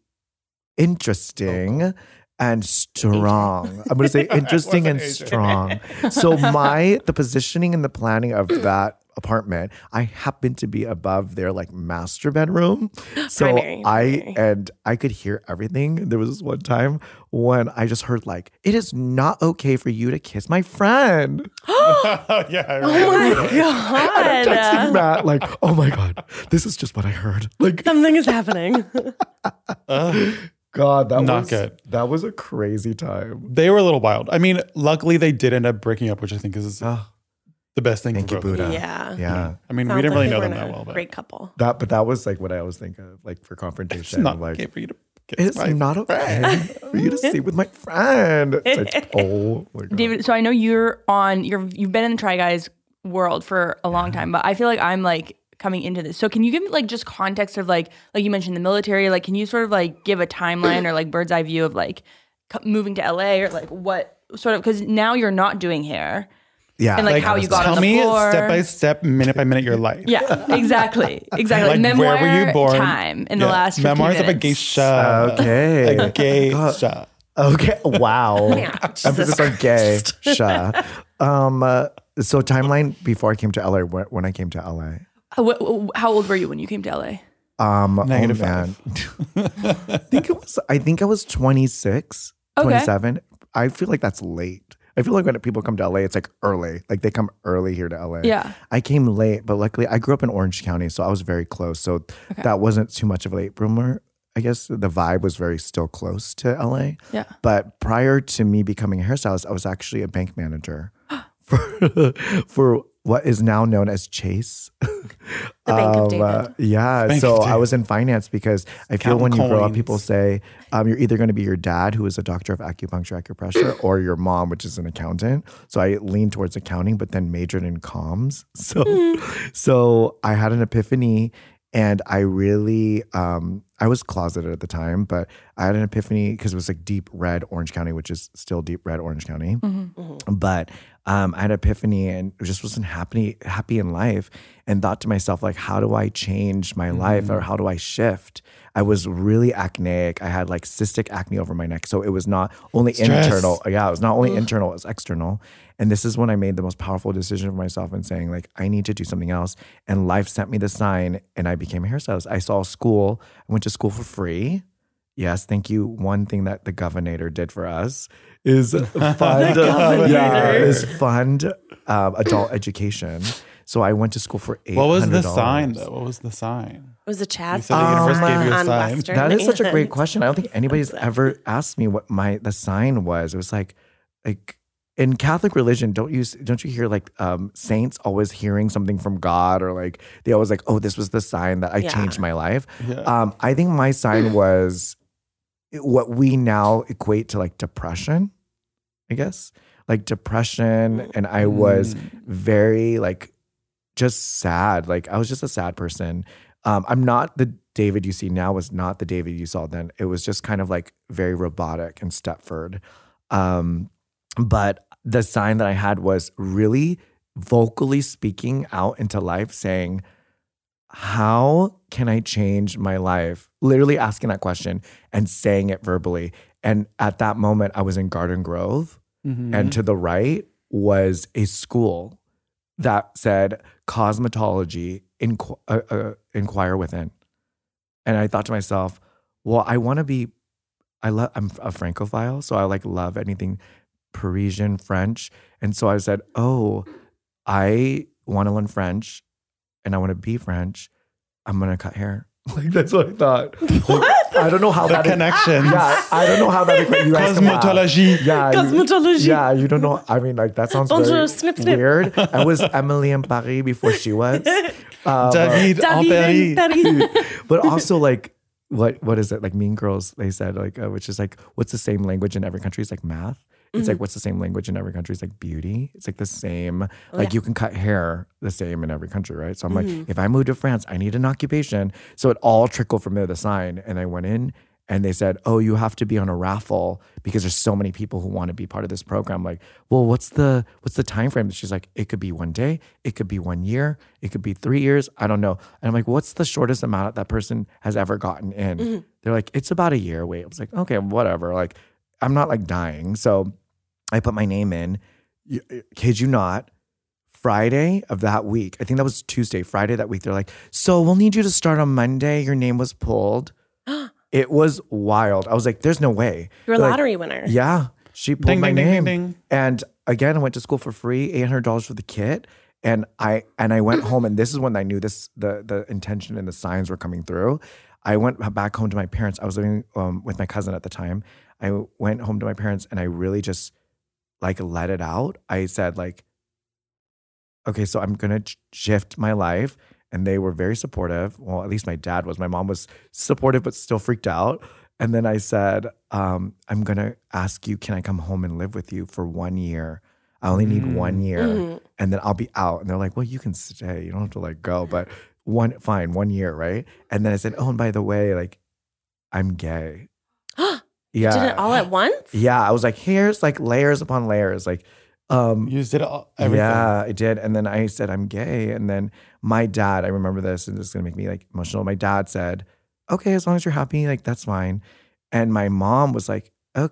interesting and strong. I'm going to say interesting and wasn't Asian. strong. So, my, the positioning and the planning of that apartment, I happened to be above their like master bedroom. So Primary, I primary. and I could hear everything. There was this one time when I just heard like, it is not okay for you to kiss my friend. yeah. I remember. Oh my And I'm texting God. Matt like, oh my God, this is just what I heard. Like, Something is happening. Ugh. God, that Not was good. That was a crazy time. They were a little wild. I mean, luckily they did end up breaking up, which I think is Oh, the best thing thank for you, both of them. Buddha. Yeah. Yeah. I mean, Sounds we didn't like really they know were them in that a well, but Great couple. That, but that was like what I always think of, like for it's confrontation. not like, okay for you to kiss it's my not okay for you to sleep with my friend. It's like, oh my God. David, so I know you're on, you're you've been in the Try Guys world for a long time, but I feel like I'm like coming into this. So can you give me like just context of like, like you mentioned the military, like can you sort of like give a timeline or like bird's eye view of like co- moving to L A or like what sort of, because now you're not doing hair. Yeah. And, like, how you got Tell on the me floor. step by step, minute by minute, your life. Yeah, exactly. Exactly. Like, Memoir where were you born? time in the Yeah. last fifteen Memoirs of a minutes. geisha. Okay. A geisha. Okay. Wow. Yeah. Emphasis on gay. Sha. Um, uh, so timeline before I came to L A, when when I came to L A. Uh, wh- wh- How old were you when you came to L A? Um, Negative oh man. I think it was, I think I was twenty-six, Okay. twenty-seven. I feel like that's late. I feel like when people come to L A, it's like early. Like they come early here to L A. Yeah. I came late, but luckily I grew up in Orange County, so I was very close. So that wasn't too much of a late bloomer. I guess the vibe was very still close to L A. Yeah. But prior to me becoming a hairstylist, I was actually a bank manager for for what is now known as Chase. The Bank of Um, David. uh, yeah. Bank so of I David. was in finance because I feel Counting when you grow up, coins. people say um, you're either going to be your dad, who is a doctor of acupuncture, acupressure, or your mom, which is an accountant. So I leaned towards accounting, but then majored in comms. So, so I had an epiphany. And I really, um, I was closeted at the time, but I had an epiphany because it was like deep red Orange County, which is still deep red Orange County. But um, I had an epiphany and just wasn't happy, happy in life, and thought to myself, like, how do I change my life, or how do I shift? I was really acneic. I had like cystic acne over my neck, so it was not only Stress. internal. Yeah, it was not only internal; it was external. And this is when I made the most powerful decision for myself and saying, like, I need to do something else. And life sent me the sign, and I became a hairstylist. I saw school. I went to school for free. Yes, thank you. One thing that the governor did for us is fund, yeah, is fund um, adult education. So I went to school for eight hundred dollars. What was the sign, though? What was the sign? It was a Chaz You said the universe sign gave you a on sign. Western. That is such a great and- question. I don't think anybody's ever asked me what my the sign was. It was like, like in Catholic religion, don't you don't you hear like um, saints always hearing something from God, or like they always like, oh, this was the sign that I Yeah. changed my life. Yeah. Um, I think my sign was what we now equate to like depression, I guess, like depression, and I was very like just sad. Like I was just a sad person. Um, I'm not the David you see now. Was not the David you saw then. It was just kind of like very robotic and Stepford. Um, but the sign that I had was really vocally speaking out into life, saying, how can I change my life? Literally asking that question and saying it verbally. And at that moment, I was in Garden Grove, Mhm. and to the right was a school that said cosmetology, inqu- uh, uh, inquire within. And I thought to myself, well, I want to be, I love, I'm a Francophile, so I like love anything Parisian French. And so I said, oh, I want to learn French and I want to be French. I'm going to cut hair. Like, that's what I thought. What? Like, I don't know how The that connections. Yeah, I don't know how that you guys can laugh. Cosmetology. Yeah, you- Cosmetology. yeah, you don't know. I mean, like that sounds Bonjour, very snip, snip. weird. I was Emily in Paris before she was. Um, David, en David Paris. and Paris. but also like what what is it like Mean Girls? They said like uh, which is like what's the same language in every country? It's like math. It's like what's the same language in every country? It's like beauty. It's like the same. Like you can cut hair the same in every country, right? So I'm like, if I move to France, I need an occupation. So it all trickled from there, the sign. And I went in and they said, oh, you have to be on a raffle because there's so many people who want to be part of this program. Like, well, what's the what's the time frame? She's like, it could be one day, it could be one year, it could be three years. I don't know. And I'm like, what's the shortest amount that person has ever gotten in? Mm-hmm. They're like, it's about a year. Wait, I was like, okay, whatever. Like, I'm not like dying. So I put my name in. Kid you not, Friday of that week, I think that was Tuesday, Friday that week, they're like, so we'll need you to start on Monday. Your name was pulled. It was wild. I was like, there's no way. You're a They're like, lottery winner. yeah. She pulled Ding, my ding, ding, name. ding, ding. And again, I went to school for free, eight hundred dollars for the kit. And I and I went home, and this is when I knew this the the intention and the signs were coming through. I went back home to my parents. I was living um, with my cousin at the time. I went home to my parents, and I really just like let it out. I said like, okay, so I'm gonna shift my life. And they were very supportive. Well, at least my dad was. My mom was supportive, but still freaked out. And then I said, um, I'm gonna ask you, can I come home and live with you for one year? I only need mm. one year, mm. and then I'll be out. And they're like, well, you can stay. You don't have to like go, but one, fine, one year, right? And then I said, oh, and by the way, like, I'm gay. Yeah. You did it all at once? Yeah, I was like, here's like layers upon layers, like. Um, You just did all, everything. Yeah, I did. And then I said, I'm gay. And then my dad, I remember this, and this is going to make me like emotional. My dad said, okay, as long as you're happy, like that's fine. And my mom was like,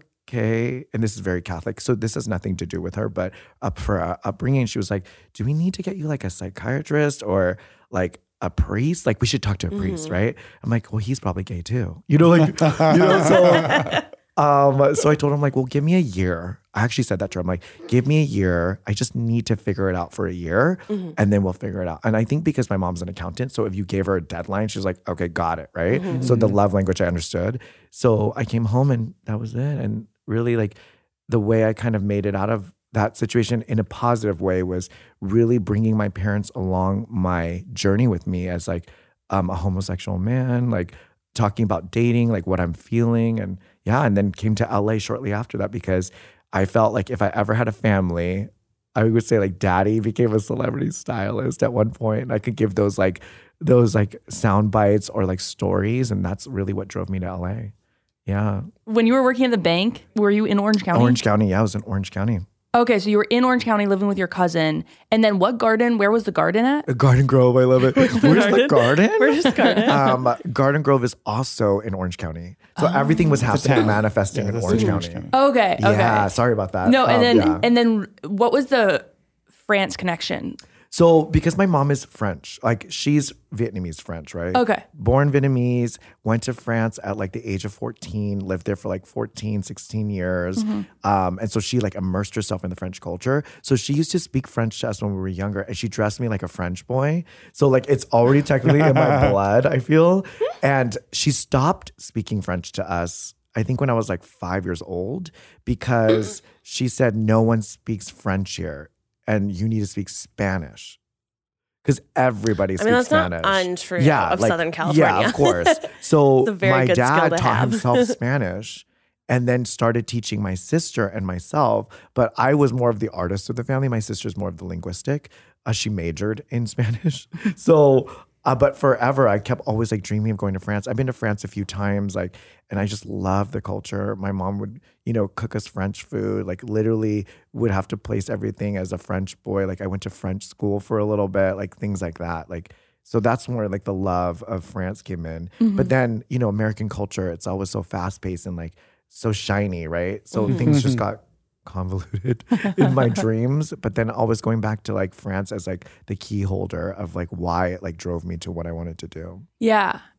okay. And this is very Catholic. So this has nothing to do with her, but up for uh, upbringing, she was like, do we need to get you like a psychiatrist or like a priest? Like we should talk to a priest, mm-hmm. right? I'm like, well, he's probably gay too. You know, like, you know, so... Um, so I told him like, well, give me a year. I actually said that to her. I'm like, give me a year. I just need to figure it out for a year mm-hmm. and then we'll figure it out. And I think because my mom's an accountant, so if you gave her a deadline, she was like, okay, got it, right? Mm-hmm. So the love language I understood. So I came home and that was it. And really like the way I kind of made it out of that situation in a positive way was really bringing my parents along my journey with me as like um, a homosexual man, like talking about dating, like what I'm feeling. And yeah, and then came to L A shortly after that because I felt like if I ever had a family, I would say like daddy became a celebrity stylist at one point. And I could give those like those like sound bites or like stories. And that's really what drove me to L A. Yeah. When you were working at the bank, were you in Orange County? Orange County. Yeah, I was in Orange County. Okay, so you were in Orange County living with your cousin. And then what garden, where was the garden at? A Garden Grove, I love it. Where's the garden? Where's the garden? Um, Garden Grove is also in Orange County. So oh. everything was happening and manifesting yeah, in Orange County. County. Okay, okay. Yeah, sorry about that. No, and um, then yeah. and then what was the France connection? So because my mom is French, like she's Vietnamese French, right? Okay. Born Vietnamese, went to France at like the age of fourteen, lived there for like fourteen, sixteen years. Mm-hmm. Um, and so she like immersed herself in the French culture. So she used to speak French to us when we were younger and she dressed me like a French boy. So like it's already technically in my blood, I feel. And she stopped speaking French to us, I think when I was like five years old, because she said, no one speaks French here. And you need to speak Spanish because everybody speaks I mean, that's Spanish. Not untrue yeah, of like, Southern California. Yeah, of course. So my dad taught have. himself Spanish and then started teaching my sister and myself. But I was more of the artist of the family. My sister's more of the linguistic. Uh, she majored in Spanish. So, uh, but forever, I kept always like dreaming of going to France. I've been to France a few times, like, and I just love the culture. My mom would, you know, cook us French food, like literally would have to place everything as a French boy. Like I went to French school for a little bit, like things like that. Like, so that's where like the love of France came in. Mm-hmm. But then, you know, American culture, it's always so fast paced and like so shiny, right? So mm-hmm. things just got convoluted in my dreams, but then always going back to like France as like the key holder of like why it like drove me to what I wanted to do. Yeah.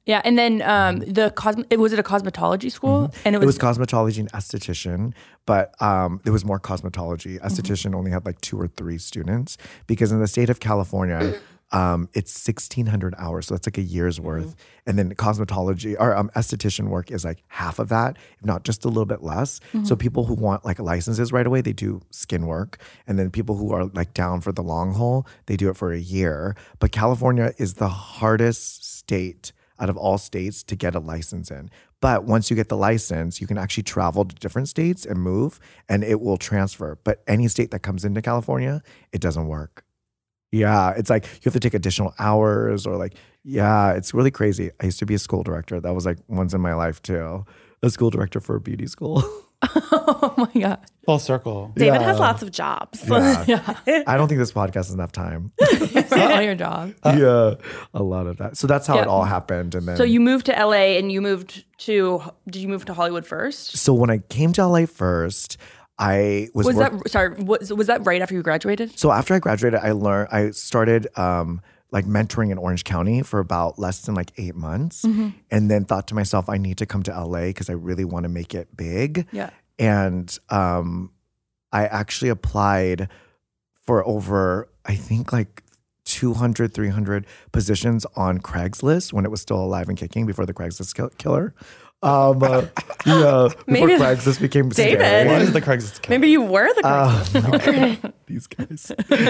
Yeah, and then um, the cosm- it was it a cosmetology school, Mm-hmm. and It was cosmetology and esthetician, but um, there was more cosmetology. Esthetician mm-hmm. only had like two or three students because in the state of California, um, it's sixteen hundred hours, so that's like a year's worth. Mm-hmm. And then cosmetology or um, esthetician work is like half of that, if not just a little bit less. Mm-hmm. So people who want like licenses right away, they do skin work, and then people who are like down for the long haul, they do it for a year. But California is the hardest state out of all states to get a license in. But once you get the license, you can actually travel to different states and move, and it will transfer. But any state that comes into California, it doesn't work. Yeah, it's like you have to take additional hours or like, yeah, it's really crazy. I used to be a school director. That was like once in my life too. A school director for a beauty school. Oh my God. Full circle. David Yeah. has lots of jobs. Yeah. Yeah, I don't think this podcast is enough time. it's not all your job. yeah, a lot of that. So that's how Yeah. it all happened. And then So you moved to L A, and you moved to. Did you move to Hollywood first? So when I came to L A first, I was, Was work- that sorry? Was was that right after you graduated? So after I graduated, I learned I started um, like mentoring in Orange County for about less than like eight months, Mm-hmm. and then thought to myself, I need to come to L A because I really want to make it big. Yeah. And um, I actually applied for over, I think like two hundred, three hundred positions on Craigslist when it was still alive and kicking before the Craigslist kill- killer. Um, uh, yeah, before Maybe- Craigslist became David. scary. What is the Craigslist? Maybe you were the Uh, Craigslist. these guys.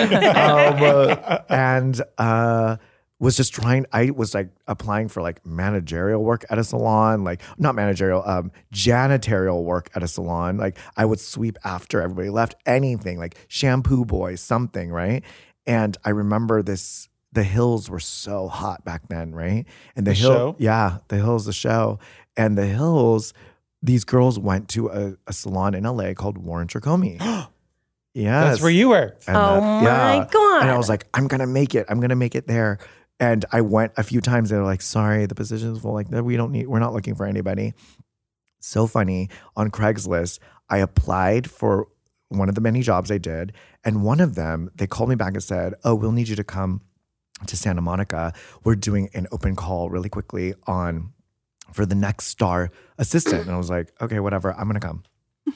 um, uh, and uh, was just trying, I was like applying for like managerial work at a salon, like not managerial, um, janitorial work at a salon. Like I would sweep after everybody left, anything like shampoo boy, something, right? And I remember this, the Hills were so hot back then, right? And the, The Hill, show? yeah, the Hills, the show. And the Hills, these girls went to a, a salon in L A called Warren Tricomie. Yes. That's where you worked. And Oh my God. And I was like, I'm gonna make it. I'm gonna make it there. And I went a few times. They were like, sorry, the position's full. Like, no, we don't need. We're not looking for anybody. So funny. On Craigslist, I applied for one of the many jobs I did, and one of them, they called me back and said, "Oh, we'll need you to come to Santa Monica. We're doing an open call really quickly on for the next star assistant." And I was like, okay, whatever. I'm gonna come.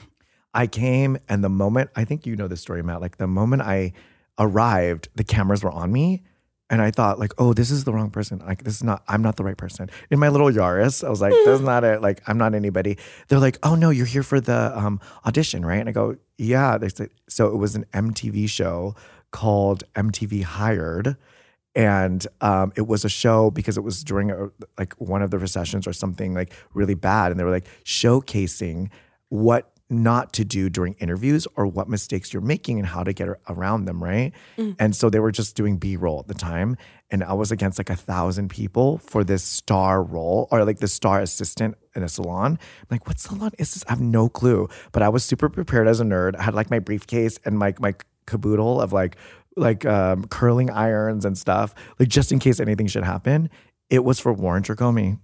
I came, and the moment, I think you know this story, Matt, like the moment I arrived, the cameras were on me. And I thought like, oh, this is the wrong person. Like, this is not, I'm not the right person. In my little Yaris, I was like, that's not it. Like, I'm not anybody. They're like, oh no, you're here for the um, audition, right? And I go, yeah. They said, so it was an M T V show called M T V Hired. And um, it was a show because it was during a, like one of the recessions or something like really bad. And they were like showcasing what not to do during interviews or what mistakes you're making and how to get around them, right? Mm. And so they were just doing B-roll at the time. And I was against like a thousand people for this star role or like the star assistant in a salon. I'm like, what salon is this? I have no clue. But I was super prepared as a nerd. I had like my briefcase and my, my caboodle of like, like um, curling irons and stuff, like just in case anything should happen. It was for Warren Tricomie.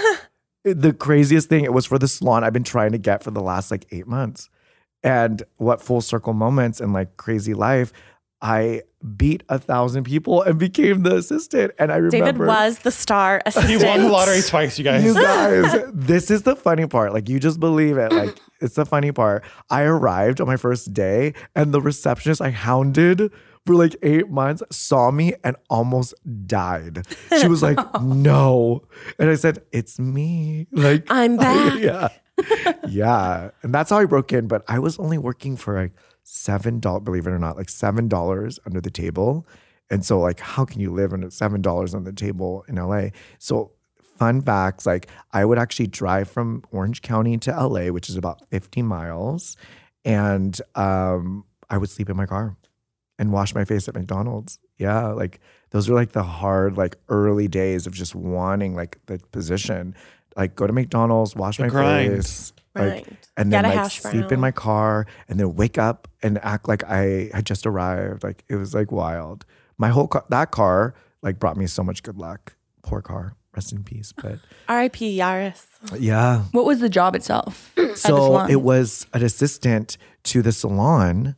The craziest thing, it was for the salon I've been trying to get for the last like eight months. And what full circle moments and like crazy life, I beat a thousand people and became the assistant. And I remember David was the star He assistant. won the lottery twice, you guys. You guys, this is the funny part. Like, you just believe it. Like, it's the funny part. I arrived on my first day, and the receptionist I hounded for like eight months saw me and almost died. She was like, no. And I said, it's me. Like, I'm back. yeah. Yeah. And that's how I broke in. But I was only working for like seven dollars, believe it or not, like seven dollars under the table. And so, like, how can you live on seven dollars on the table in L A? So, fun facts, like, I would actually drive from Orange County to L A, which is about fifty miles. And um, I would sleep in my car and wash my face at McDonald's. Yeah, like, those are like the hard, like, early days of just wanting, like, the position. Like, go to McDonald's, wash The my grind. face. Like, Right. and Get then a like hash sleep in brown. my car and then wake up and act like I had just arrived. Like, it was like wild. My whole car, that car like brought me so much good luck. Poor car, rest in peace. But R I P Yaris. yeah. What was the job itself? at the So salon? it was an assistant to the salon,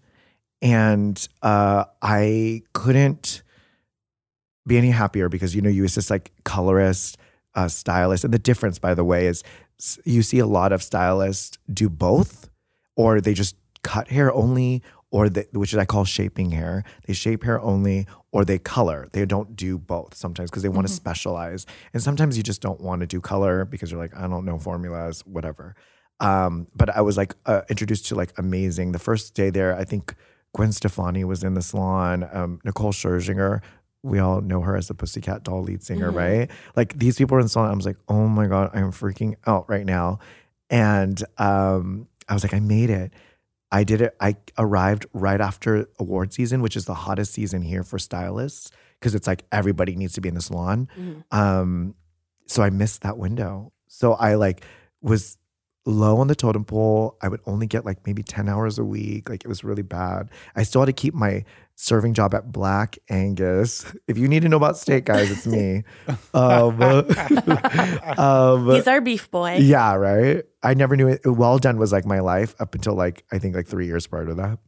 and uh, I couldn't be any happier because, you know, you assist like colorists, uh, stylists. And the difference, by the way, is s- you see a lot of stylists do both, or they just cut hair only, or they, which I call shaping hair. They shape hair only, or they color. They don't do both sometimes because they want to specialize. And sometimes you just don't want to do color because you're like, I don't know formulas, whatever. Um, but I was like uh, introduced to like amazing. The first day there, I think Gwen Stefani was in the salon. Um, Nicole Scherzinger, we all know her as the Pussycat Doll lead singer, Mm-hmm. right? Like these people were in the salon. I was like, oh my God, I'm freaking out right now. And um, I was like, I made it. I did it. I arrived right after award season, which is the hottest season here for stylists because it's like everybody needs to be in the salon. Mhm. Um, so I missed that window. So I like was low on the totem pole. I would only get like maybe ten hours a week. Like it was really bad. I still had to keep my serving job at Black Angus. If you need to know about steak, guys, it's me. um, um, He's our beef boy. yeah, right. I never knew it. Well Done was like my life up until like I think like three years prior to that.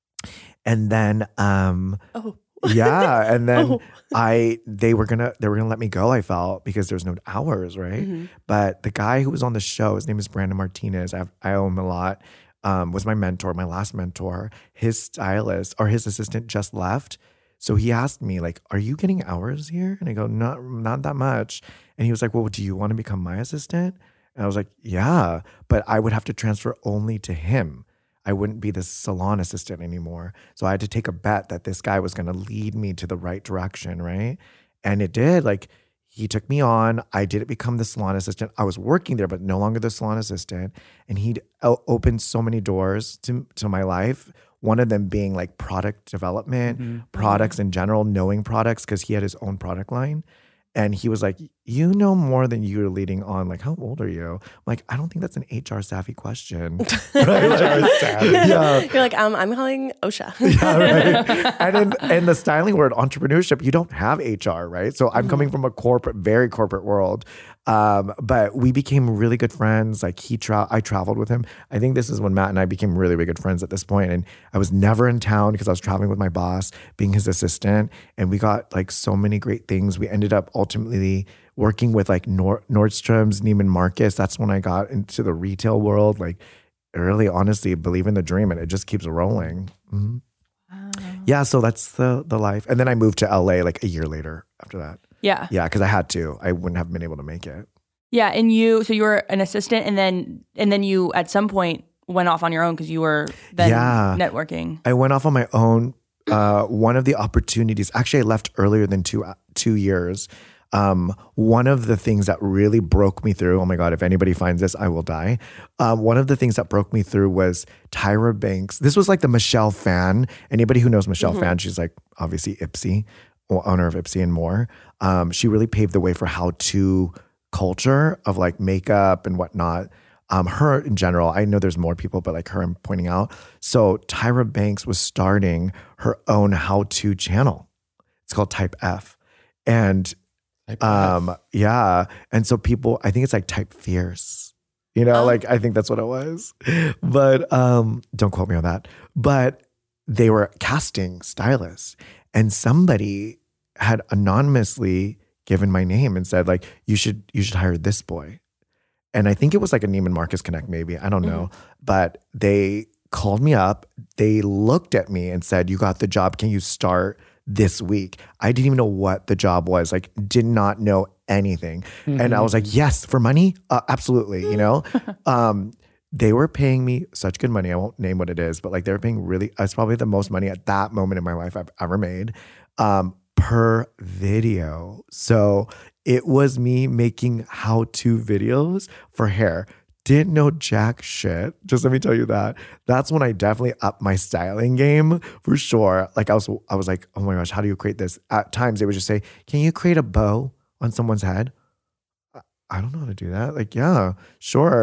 And then um Oh. yeah, and then Oh. I they were gonna they were gonna let me go, I felt, because there's no hours, right? Mhm. But the guy who was on the show, his name is Brandon Martinez. I, have, I owe him a lot. Um, was my mentor, my last mentor. His stylist or his assistant just left. So he asked me, like, are you getting hours here? And I go, not, not that much. And he was like, well, do you want to become my assistant? And I was like, yeah, but I would have to transfer only to him. I wouldn't be the salon assistant anymore. So I had to take a bet that this guy was going to lead me to the right direction, right? And it did. Like, he took me on. I didn't become the salon assistant. I was working there, but no longer the salon assistant. And he'd o- opened so many doors to, to my life. One of them being like product development, Mm-hmm. products in general, knowing products, because he had his own product line. And he was like, you know more than you're leading on. Like, how old are you? I'm like, I don't think that's an H R savvy question. Right? Like, yeah. You're like, um, I'm calling OSHA. Yeah, right. And in, in the styling word, entrepreneurship, you don't have H R, right? So I'm coming from a corporate, very corporate world. Um, but we became really good friends. Like he, tra- I traveled with him. I think this is when Matt and I became really, really good friends at this point. And I was never in town because I was traveling with my boss, being his assistant. And we got like so many great things. We ended up ultimately working with like Nord- Nordstrom's, Neiman Marcus. That's when I got into the retail world. Like really, honestly, believe in the dream, and it just keeps rolling. Mhm. Yeah, so that's the the life. And then I moved to L A like a year later after that. Yeah. Yeah, because I had to. I wouldn't have been able to make it. Yeah. And you, so you were an assistant and then, and then you at some point went off on your own because you were then Yeah. networking. I went off on my own. Uh, one of the opportunities, actually, I left earlier than two two years. Um, one of the things that really broke me through, oh my God, if anybody finds this, I will die. Um, one of the things that broke me through was Tyra Banks. This was like the Michelle Phan. Anybody who knows Michelle Phan, she's like obviously Ipsy, owner of Ipsy and more. Um, she really paved the way for how-to culture of like makeup and whatnot. Um, her in general, I know there's more people, but like her I'm pointing out. So Tyra Banks was starting her own how-to channel. It's called Type F. And Type um, F. yeah. And so people, I think it's like Type Fierce, you know, Oh. like I think that's what it was, but um, don't quote me on that. But they were casting stylists, and somebody had anonymously given my name and said like, you should, you should hire this boy. And I think it was like a Neiman Marcus Connect, maybe, I don't know, but they called me up. They looked at me and said, you got the job. Can you start this week? I didn't even know what the job was, like did not know anything. And I was like, yes, for money? Uh, absolutely. You know, um, they were paying me such good money. I won't name what it is, but like they were paying really, it's probably the most money at that moment in my life I've ever made um, per video. So it was me making how-to videos for hair. Didn't know jack shit. Just let me tell you that. That's when I definitely upped my styling game for sure. Like I was, I was like, oh my gosh, how do you create this? At times they would just say, can you create a bow on someone's head? I- I don't know how to do that. Like, yeah, sure.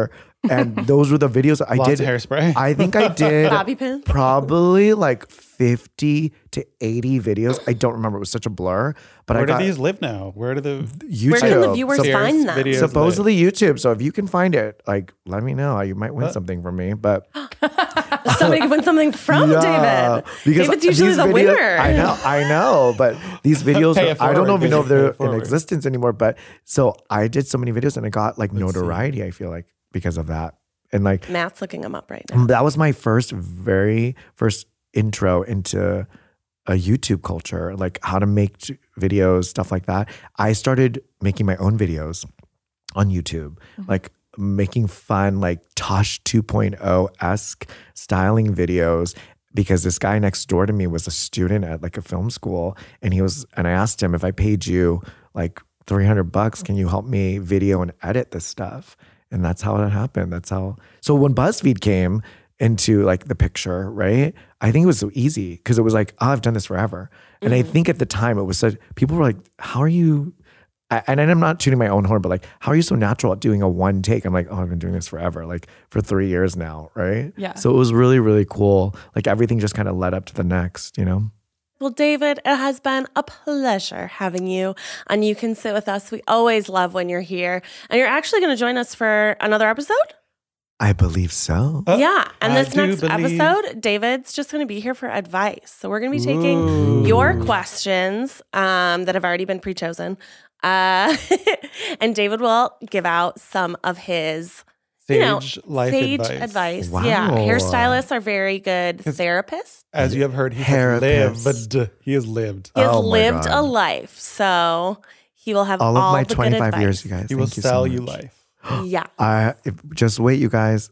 And those were the videos I Lots did. of hairspray. I think I did Bobby pin. probably like fifty to eighty videos. I don't remember. It was such a blur. But Where I do got these live now? Where do the YouTube. Where can the viewers So- find them? videos supposedly YouTube. So if you can find it, like, let me know. You might win something from me. But Somebody can win something from Yeah, David. because David's usually these the videos- winner. I know, I know. But these videos, Pay it I don't know forward, even know if pay it they're in forward. existence anymore. But so I did so many videos and I got like Let's see. notoriety, I feel like, because of that. And like, Matt's looking them up right now. that was my first, very first intro into a YouTube culture, like how to make t- videos, stuff like that. I started making my own videos on YouTube, like making fun, like Tosh two point oh-esque styling videos, because this guy next door to me was a student at like a film school. And he was, and I asked him, if I paid you like three hundred bucks, can you help me video and edit this stuff? And that's how it happened. That's how, so when BuzzFeed came into like the picture, right? I think it was so easy because it was like, oh, I've done this forever. And I think at the time it was such, people were like, how are you, I- and I'm not tooting my own horn, but like, how are you so natural at doing a one take? I'm like, oh, I've been doing this forever, like for three years now, right? Yeah. So it was really, really cool. Like everything just kind of led up to the next, you know? Well, David, it has been a pleasure having you on You Can Sit With Us. We always love when you're here. And you're actually going to join us for another episode? I believe so. Oh, yeah. And I this do next believe- episode, David's just going to be here for advice. So we're going to be taking Ooh. your questions um, that have already been pre-chosen. Uh, and David will give out some of his Sage you know, life sage advice. advice. Wow. Yeah. Hairstylists are very good therapists. As you have heard, he has Therapists. lived. He has lived. He has Oh my lived God. a life. So he will have All all, of my the good twenty-five advice. years, you guys. He will Thank you so sell you much. life. Yeah. I if, just wait, you guys.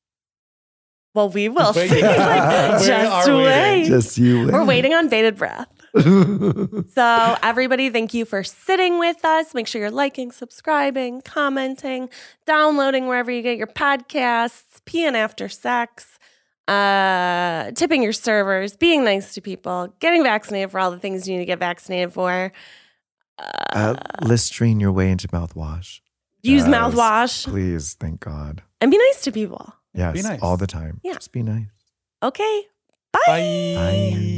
Well, we will Just see. wait. He's like, We just are wait. waiting. Just you. Wait. We're waiting on bated breath. So, everybody, thank you for sitting with us. Make sure you're liking, subscribing, commenting, downloading wherever you get your podcasts, peeing after sex, uh, tipping your servers, being nice to people, getting vaccinated for all the things you need to get vaccinated for. Uh, Listerine your way into mouthwash. Use Yes. mouthwash Please, thank God. and be nice to people. Yes, Be nice. all the time. Yeah. Just be nice. Okay. Bye. Bye.